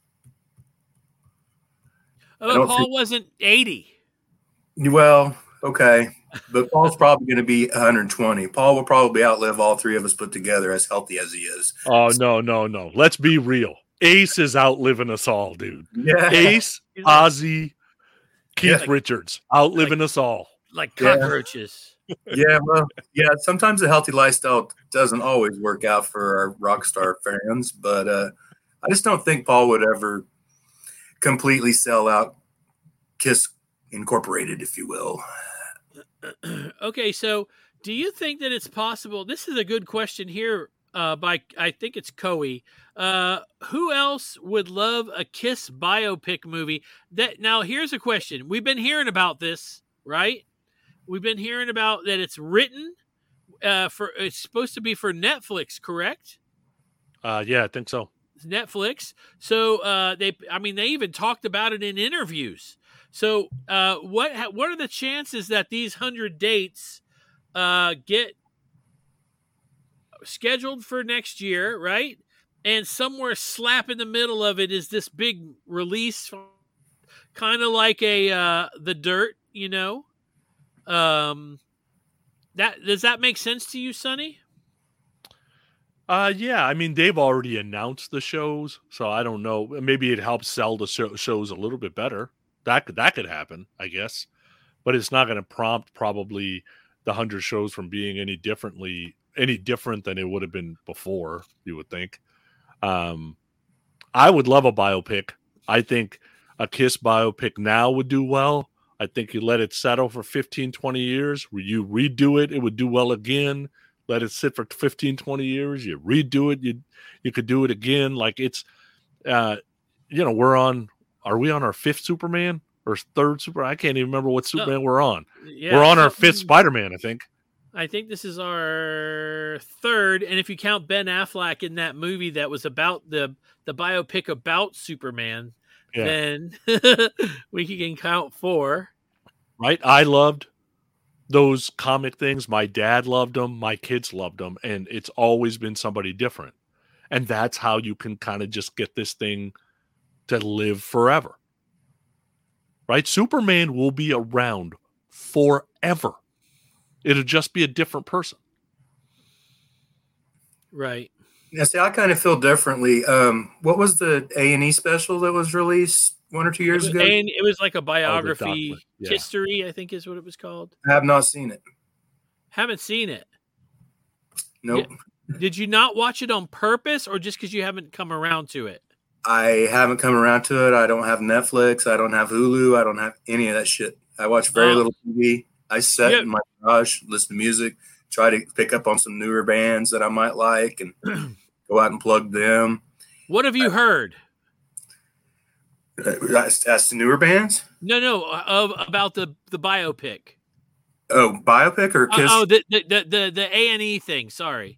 D: Paul wasn't 80.
F: Well, okay. But Paul's probably going to be 120. Paul will probably outlive all three of us put together, as healthy as he is.
E: Oh, no. Let's be real. Ace is outliving us all, dude.
F: Yeah.
E: Ace, Ozzy, Keith Richards, outliving us all.
D: Like cockroaches.
F: Yeah, well, sometimes a healthy lifestyle doesn't always work out for our rock star fans, but I just don't think Paul would ever completely sell out Kiss Incorporated, if you will.
D: Okay, so do you think that it's possible? This is a good question here by, I think it's Coey. Who else would love a Kiss biopic movie? Now, here's a question. We've been hearing about this, right? We've been hearing about that it's written it's supposed to be for Netflix, correct?
E: Yeah, I think so.
D: Netflix. So they even talked about it in interviews. So what are the chances that these 100 dates get scheduled for next year, right? And somewhere slap in the middle of it is this big release, kind of like The Dirt, does that make sense to you, Sonny?
E: Yeah, I mean, they've already announced the shows, so I don't know. Maybe it helps sell the shows a little bit better. That could happen, I guess. But it's not going to prompt probably the 100 shows from being any different than it would have been before, you would think. I would love a biopic. I think a Kiss biopic now would do well. I think you let it settle for 15, 20 years. You redo it, it would do well again. Let it sit for 15, 20 years. You redo it. You could do it again. Like it's, are we on our fifth Superman or third Superman? I can't even remember what Superman we're on. Yeah, we're on our fifth Spider-Man, I think.
D: I think this is our third. And if you count Ben Affleck in that movie that was about the biopic about Superman, then we can count 4.
E: Right. I loved those comic things. My dad loved them. My kids loved them. And it's always been somebody different. And that's how you can kind of just get this thing to live forever. Right? Superman will be around forever. It'll just be a different person.
D: Right.
F: Yeah, see, I kind of feel differently. What was the A&E special that was released 1 or 2 years ago?
D: It was like a biography, history, I think is what it was called.
F: I have not seen it.
D: Haven't seen it.
F: Nope.
D: Did you not watch it on purpose or just because you haven't come around to it?
F: I haven't come around to it. I don't have Netflix. I don't have Hulu. I don't have any of that shit. I watch very little TV. I sit in my garage, listen to music, try to pick up on some newer bands that I might like, and go out and plug them.
D: What have you heard?
F: As to newer bands?
D: No, about the biopic.
F: Oh, biopic or Kiss?
D: The A&E thing. Sorry.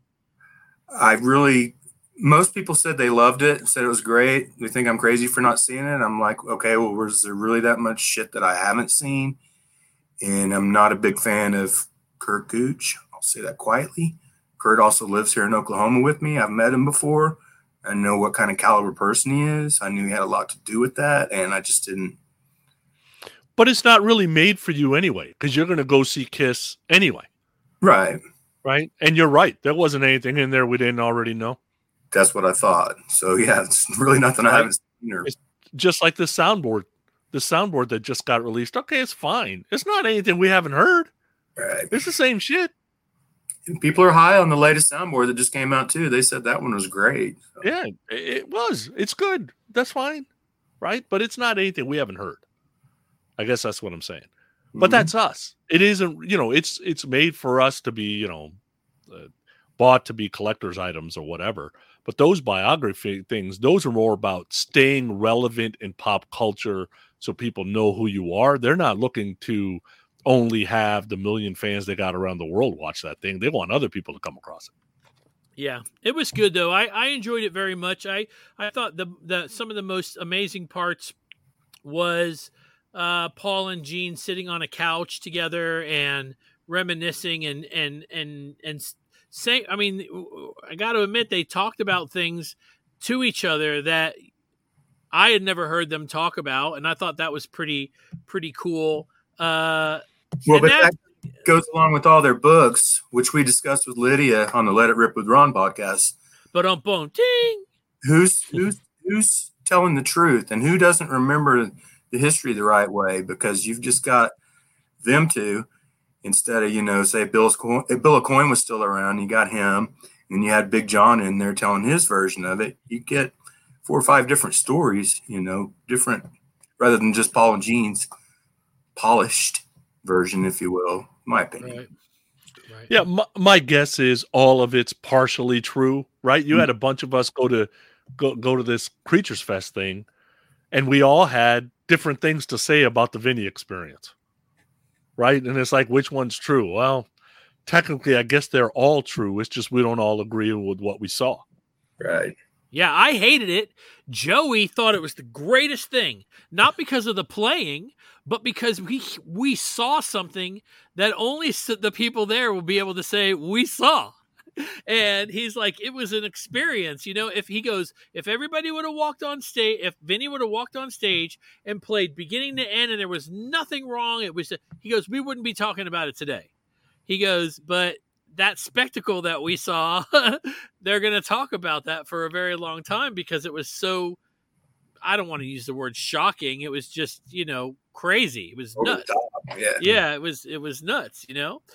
F: Most people said they loved it, said it was great. They think I'm crazy for not seeing it. I'm like, okay, well, was there really that much shit that I haven't seen? And I'm not a big fan of Kurt Gooch. I'll say that quietly. Kurt also lives here in Oklahoma with me. I've met him before. I know what kind of caliber person he is. I knew he had a lot to do with that, and I just didn't.
E: But it's not really made for you anyway, because you're going to go see Kiss anyway.
F: Right.
E: Right? And you're right. There wasn't anything in there we didn't already know.
F: That's what I thought. So, yeah, it's really nothing I haven't seen.
E: It's just like the soundboard that just got released. Okay, it's fine. It's not anything we haven't heard.
F: Right.
E: It's the same shit.
F: And people are high on the latest soundboard that just came out, too. They said that one was great. So.
E: Yeah, it was. It's good. That's fine. Right? But it's not anything we haven't heard. I guess that's what I'm saying. But that's us. It isn't, it's made for us to be, bought to be collector's items or whatever. But those biography things, those are more about staying relevant in pop culture so people know who you are. They're not looking to only have the million fans they got around the world watch that thing. They want other people to come across it.
D: Yeah, it was good, though. I enjoyed it very much. I thought the some of the most amazing parts was Paul and Gene sitting on a couch together and reminiscing and say, I mean, I got to admit, they talked about things to each other that I had never heard them talk about, and I thought that was pretty cool.
F: But that goes along with all their books, which we discussed with Lydia on the Let It Rip with Ron podcast.
D: But ding.
F: Who's telling the truth, and who doesn't remember the history the right way? Because you've just got them two. Instead of, say Bill Aucoin was still around, you got him, and you had Big John in there telling his version of it. You get 4 or 5 different stories, different, rather than just Paul and Gene's polished version, if you will, in my opinion.
E: Right. Yeah, my guess is all of it's partially true, right? You had a bunch of us go to this Creatures Fest thing, and we all had different things to say about the Vinny experience. Right? And it's like, which one's true? Well, technically, I guess they're all true. It's just we don't all agree with what we saw.
F: Right.
D: Yeah, I hated it. Joey thought it was the greatest thing, not because of the playing, but because we saw something that only the people there will be able to say we saw. And he's like, it was an experience, if everybody would have walked on stage, if Vinny would have walked on stage and played beginning to end and there was nothing wrong, he goes, we wouldn't be talking about it today. He goes, but that spectacle that we saw, they're going to talk about that for a very long time because it was so, I don't want to use the word shocking. It was just, crazy. It was nuts. Yeah, it was nuts,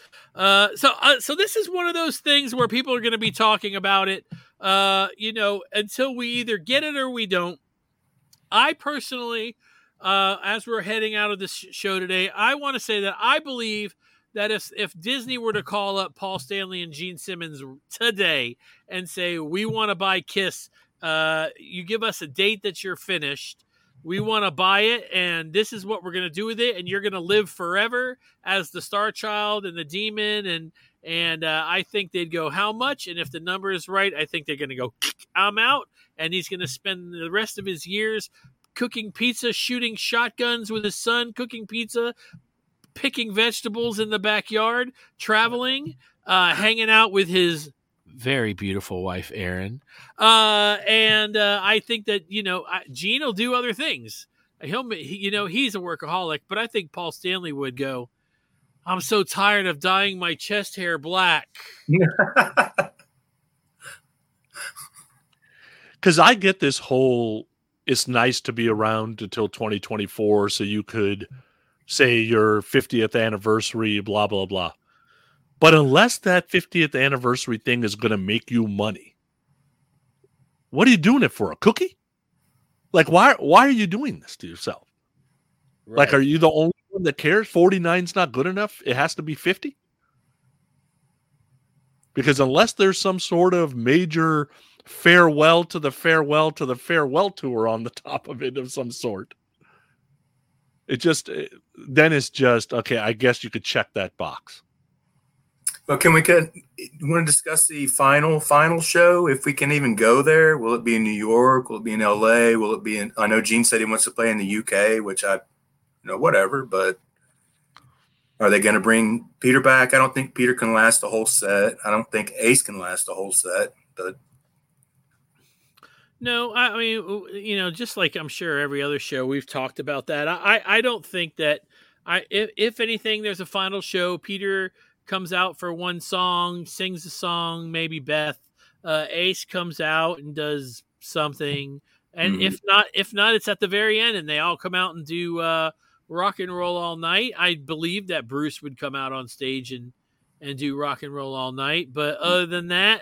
D: So this is one of those things where people are going to be talking about it, until we either get it or we don't. I personally, as we're heading out of this show today, I want to say that I believe that if Disney were to call up Paul Stanley and Gene Simmons today and say, we want to buy Kiss, you give us a date that you're finished, we want to buy it, and this is what we're going to do with it, and you're going to live forever as the Star Child and the Demon, and I think they'd go, how much? And if the number is right, I think they're going to go, I'm out, and he's going to spend the rest of his years cooking pizza, shooting shotguns with his son, cooking pizza, picking vegetables in the backyard, traveling, hanging out with his very beautiful wife, Erin. And I think that, Gene will do other things. He's a workaholic, but I think Paul Stanley would go, I'm so tired of dyeing my chest hair black.
E: Because I get this whole, it's nice to be around until 2024 so you could say your 50th anniversary, blah, blah, blah. But unless that 50th anniversary thing is going to make you money, what are you doing it for? A cookie? Like, why are you doing this to yourself?
D: Right.
E: Like, are you the only one that cares? 49's not good enough. It has to be 50. Because unless there's some sort of major farewell to the farewell tour on the top of it of some sort, then it's just, okay, I guess you could check that box.
F: Well, you want to discuss the final show? If we can even go there, will it be in New York? Will it be in LA? Will it be in, I know Gene said he wants to play in the UK, which whatever, but are they going to bring Peter back? I don't think Peter can last the whole set. I don't think Ace can last the whole set, but.
D: No, I mean, just like I'm sure every other show we've talked about that. I don't think that if anything, there's a final show. Peter comes out for one song, sings a song, maybe Beth. Ace comes out and does something, and if not, it's at the very end, and they all come out and do Rock and Roll All Night. I believe that Bruce would come out on stage and do Rock and Roll All Night, but other than that,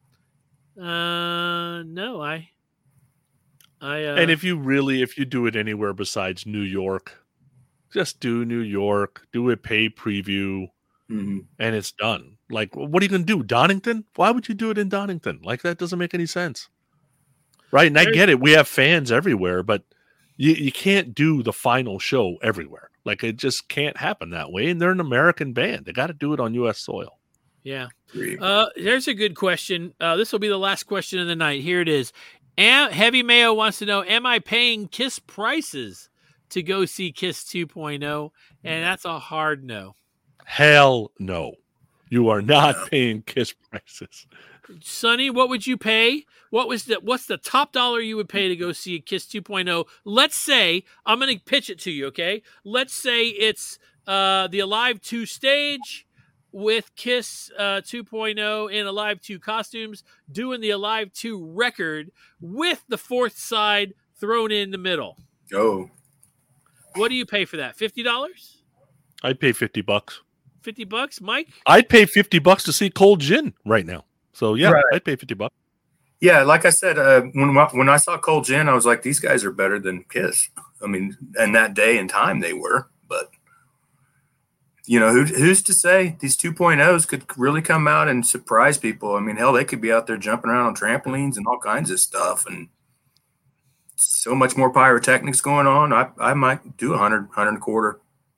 D: no, and
E: if you do it anywhere besides New York, just do New York, do a pay preview, and it's done. Like, what are you going to do? Donington? Why would you do it in Donington? Like, that doesn't make any sense. Right? And I get it. We have fans everywhere, but you can't do the final show everywhere. Like, it just can't happen that way. And they're an American band. They got to do it on U.S. soil.
D: Yeah. There's a good question. This will be the last question of the night. Here it is. Heavy Mayo wants to know, am I paying KISS prices to go see KISS 2.0? And that's a hard no.
E: Hell no. You are not paying KISS prices.
D: Sonny, what would you pay? What's the top dollar you would pay to go see KISS 2.0? Let's say, I'm going to pitch it to you, okay? Let's say it's the Alive 2 stage with KISS 2.0 in Alive 2 costumes, doing the Alive 2 record with the fourth side thrown in the middle.
F: Oh.
D: What do you pay for that? $50?
E: I'd pay $50.
D: $50, Mike?
E: I'd pay $50 to see Cold Gin right now. So yeah, right. I'd pay $50.
F: Yeah, like I said, when I saw Cold Gin, I was like, these guys are better than KISS. I mean, and that day and time they were, but who's to say these 2.0s could really come out and surprise people? I mean, hell, they could be out there jumping around on trampolines and all kinds of stuff, and so much more pyrotechnics going on. I might do 100 and a quarter.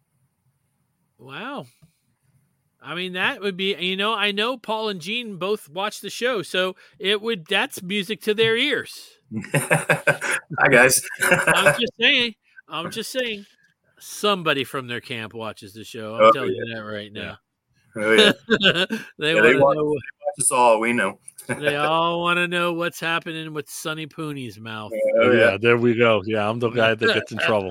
D: Wow. I mean, that would be, I know Paul and Gene both watch the show, so that's music to their ears.
F: Hi, guys.
D: I'm just saying. Somebody from their camp watches the show. I'm telling you that right now.
F: Oh, yeah. They watch us all. We know.
D: They all want to know what's happening with Sonny Pooney's mouth.
E: Oh, yeah. There we go. Yeah, I'm the guy that gets in trouble.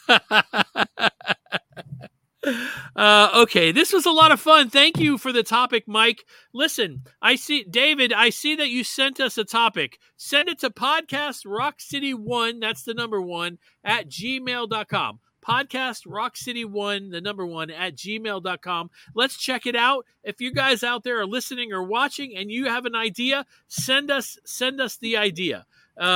D: Okay, this was a lot of fun. Thank you for the topic, Mike. Listen, David, I see that you sent us a topic. Send it to podcastrockcity1, that's the number 1, at gmail.com. podcastrockcity1, the number 1, at gmail.com. Let's check it out. If you guys out there are listening or watching and you have an idea, send us the idea.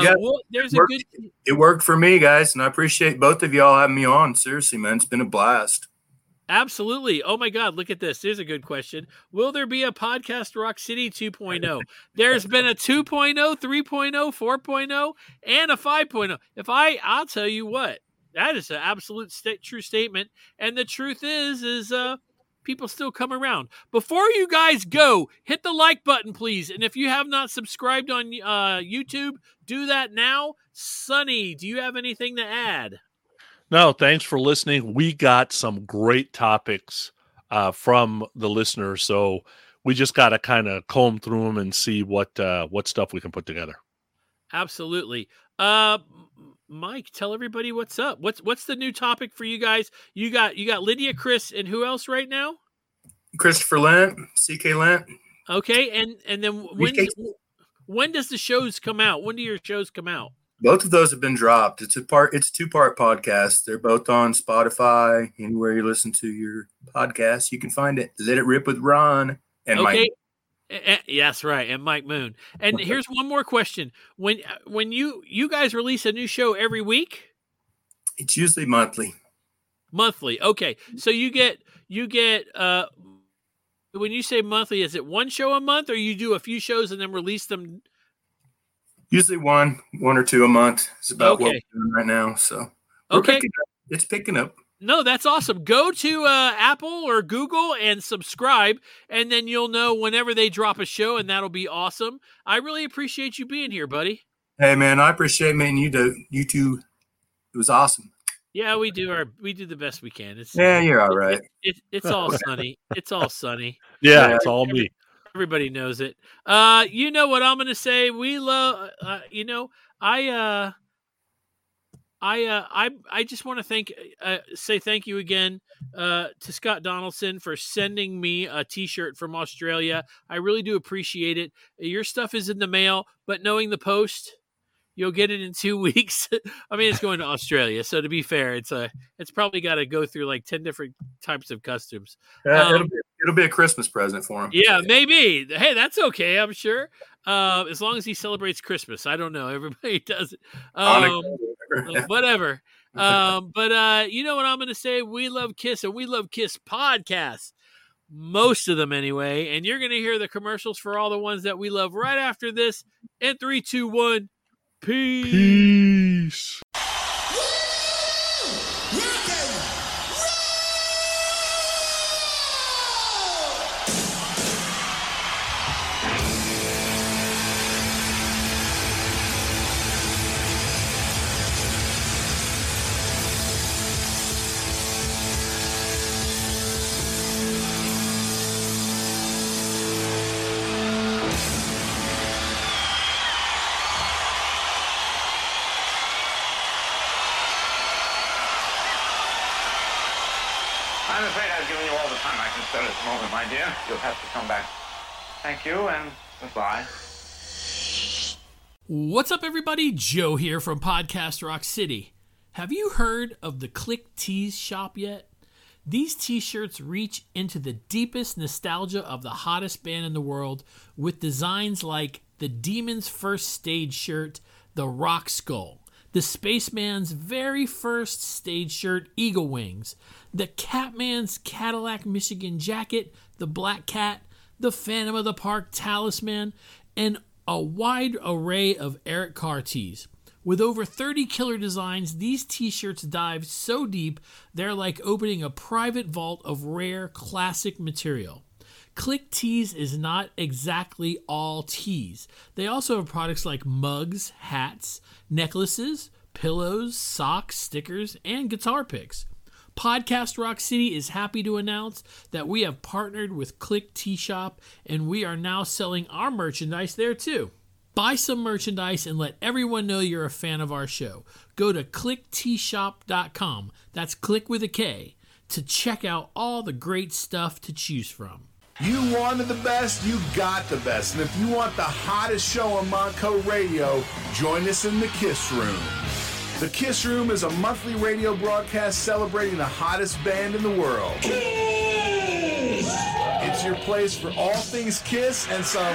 D: It
F: worked for me, guys, and I appreciate both of y'all having me on. Seriously, man, it's been a blast.
D: Absolutely. Oh my God, look at this. Here's a good question. Will there be a Podcast Rock City 2.0? There's been a 2.0, 3.0, 4.0, and a 5.0. I'll tell you what, that is an absolute true statement. And the truth is people still come around. Before you guys go, hit the like button, please. And if you have not subscribed on YouTube, do that now. Sonny, do you have anything to add?
E: No, thanks for listening. We got some great topics from the listeners, so we just got to kind of comb through them and see what stuff we can put together.
D: Absolutely. Mike, tell everybody what's up. What's the new topic for you guys? You got Lydia, Chris, and who else right now?
F: Christopher Lent, CK Lent.
D: Okay, and then when does the shows come out? When do your shows come out?
F: Both of those have been dropped. It's a 2-part podcast. They're both on Spotify, anywhere you listen to your podcast. You can find it. Let It Rip with Ron and Mike.
D: Yes, right. And Mike Moon. And here's one more question. When you guys release a new show every week?
F: It's usually monthly.
D: Monthly. Okay. So you get when you say monthly, is it one show a month, or you do a few shows and then release them?
F: Usually one or two a month is about what we're doing right now. So it's picking up.
D: No, that's awesome. Go to Apple or Google and subscribe, and then you'll know whenever they drop a show, and that'll be awesome. I really appreciate you being here, buddy.
F: Hey, man, I appreciate meeting you two. It was awesome.
D: Yeah, we do the best we can.
F: You're all right.
D: It's all sunny. It's all sunny.
E: Yeah, it's all me.
D: Everybody knows it. You know what I'm going to say? We love. I just want to say thank you again to Scott Donaldson for sending me a T-shirt from Australia. I really do appreciate it. Your stuff is in the mail, but knowing the post, you'll get it in 2 weeks. I mean, it's going to Australia, so to be fair, it's probably got to go through like 10 different types of customs.
F: It'll be a Christmas present for him.
D: Yeah, maybe. Hey, that's okay, I'm sure. As long as he celebrates Christmas. I don't know. Everybody does it. Whatever. But you know what I'm going to say? We love KISS, and we love KISS podcasts. Most of them anyway. And you're going to hear the commercials for all the ones that we love right after this. In 3, 2, 1.
E: Peace.
G: I'm afraid I've given you all the time I can spare at this moment, my dear. You'll have to come back. Thank you, and goodbye.
D: What's up, everybody? Joe here from Podcast Rock City. Have you heard of the Click Tees shop yet? These t-shirts reach into the deepest nostalgia of the hottest band in the world with designs like the Demon's first stage shirt, the Rock Skull, the Spaceman's very first stage shirt, Eagle Wings, the Catman's Cadillac Michigan jacket, the Black Cat, the Phantom of the Park Talisman, and a wide array of Eric Carr tees. With over 30 killer designs, these t-shirts dive so deep, they're like opening a private vault of rare classic material. Click Tees is not exactly all tees. They also have products like mugs, hats, necklaces, pillows, socks, stickers, and guitar picks. Podcast Rock City is happy to announce that we have partnered with Click Tee Shop, and we are now selling our merchandise there too. Buy some merchandise and let everyone know you're a fan of our show. Go to clickteeshop.com, that's click with a K, to check out all the great stuff to choose from.
H: You wanted the best, you got the best. And if you want the hottest show on Montco Radio, join us in the KISS Room. The KISS Room is a monthly radio broadcast celebrating the hottest band in the world. KISS! It's your place for all things KISS and some...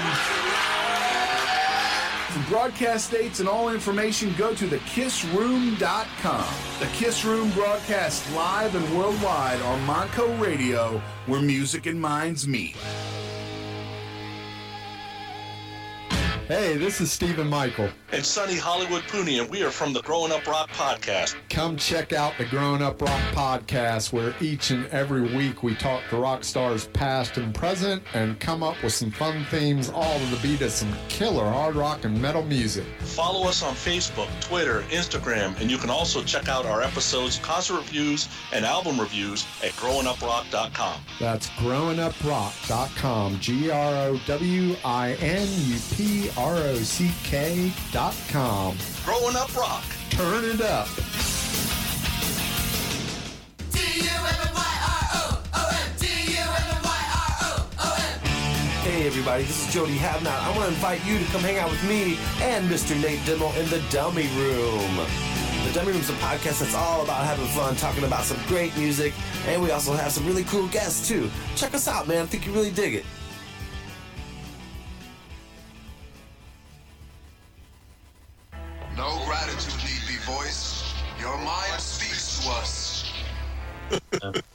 H: For broadcast dates and all information, go to thekissroom.com. The KISS Room broadcasts live and worldwide on Montco Radio, where music and minds meet.
I: Hey, this is Stephen Michael.
J: And Sonny Hollywood Pooney, and we are from the Growing Up Rock Podcast.
I: Come check out the Growing Up Rock Podcast, where each and every week we talk to rock stars past and present and come up with some fun themes, all to the beat of some killer hard rock and metal music.
J: Follow us on Facebook, Twitter, Instagram, and you can also check out our episodes, concert reviews, and album reviews at growinguprock.com.
I: That's growinguprock.com, growinguprock.com.
J: Growing Up Rock.
I: Turn it up.
K: Hey everybody, this is Jody Havnot. I want to invite you to come hang out with me and Mr. Nate Dimmel in the Dummy Room. The Dummy Room's a podcast that's all about having fun, talking about some great music, and we also have some really cool guests too. Check us out, man. I think you really dig it.
B: Your mind speaks to us.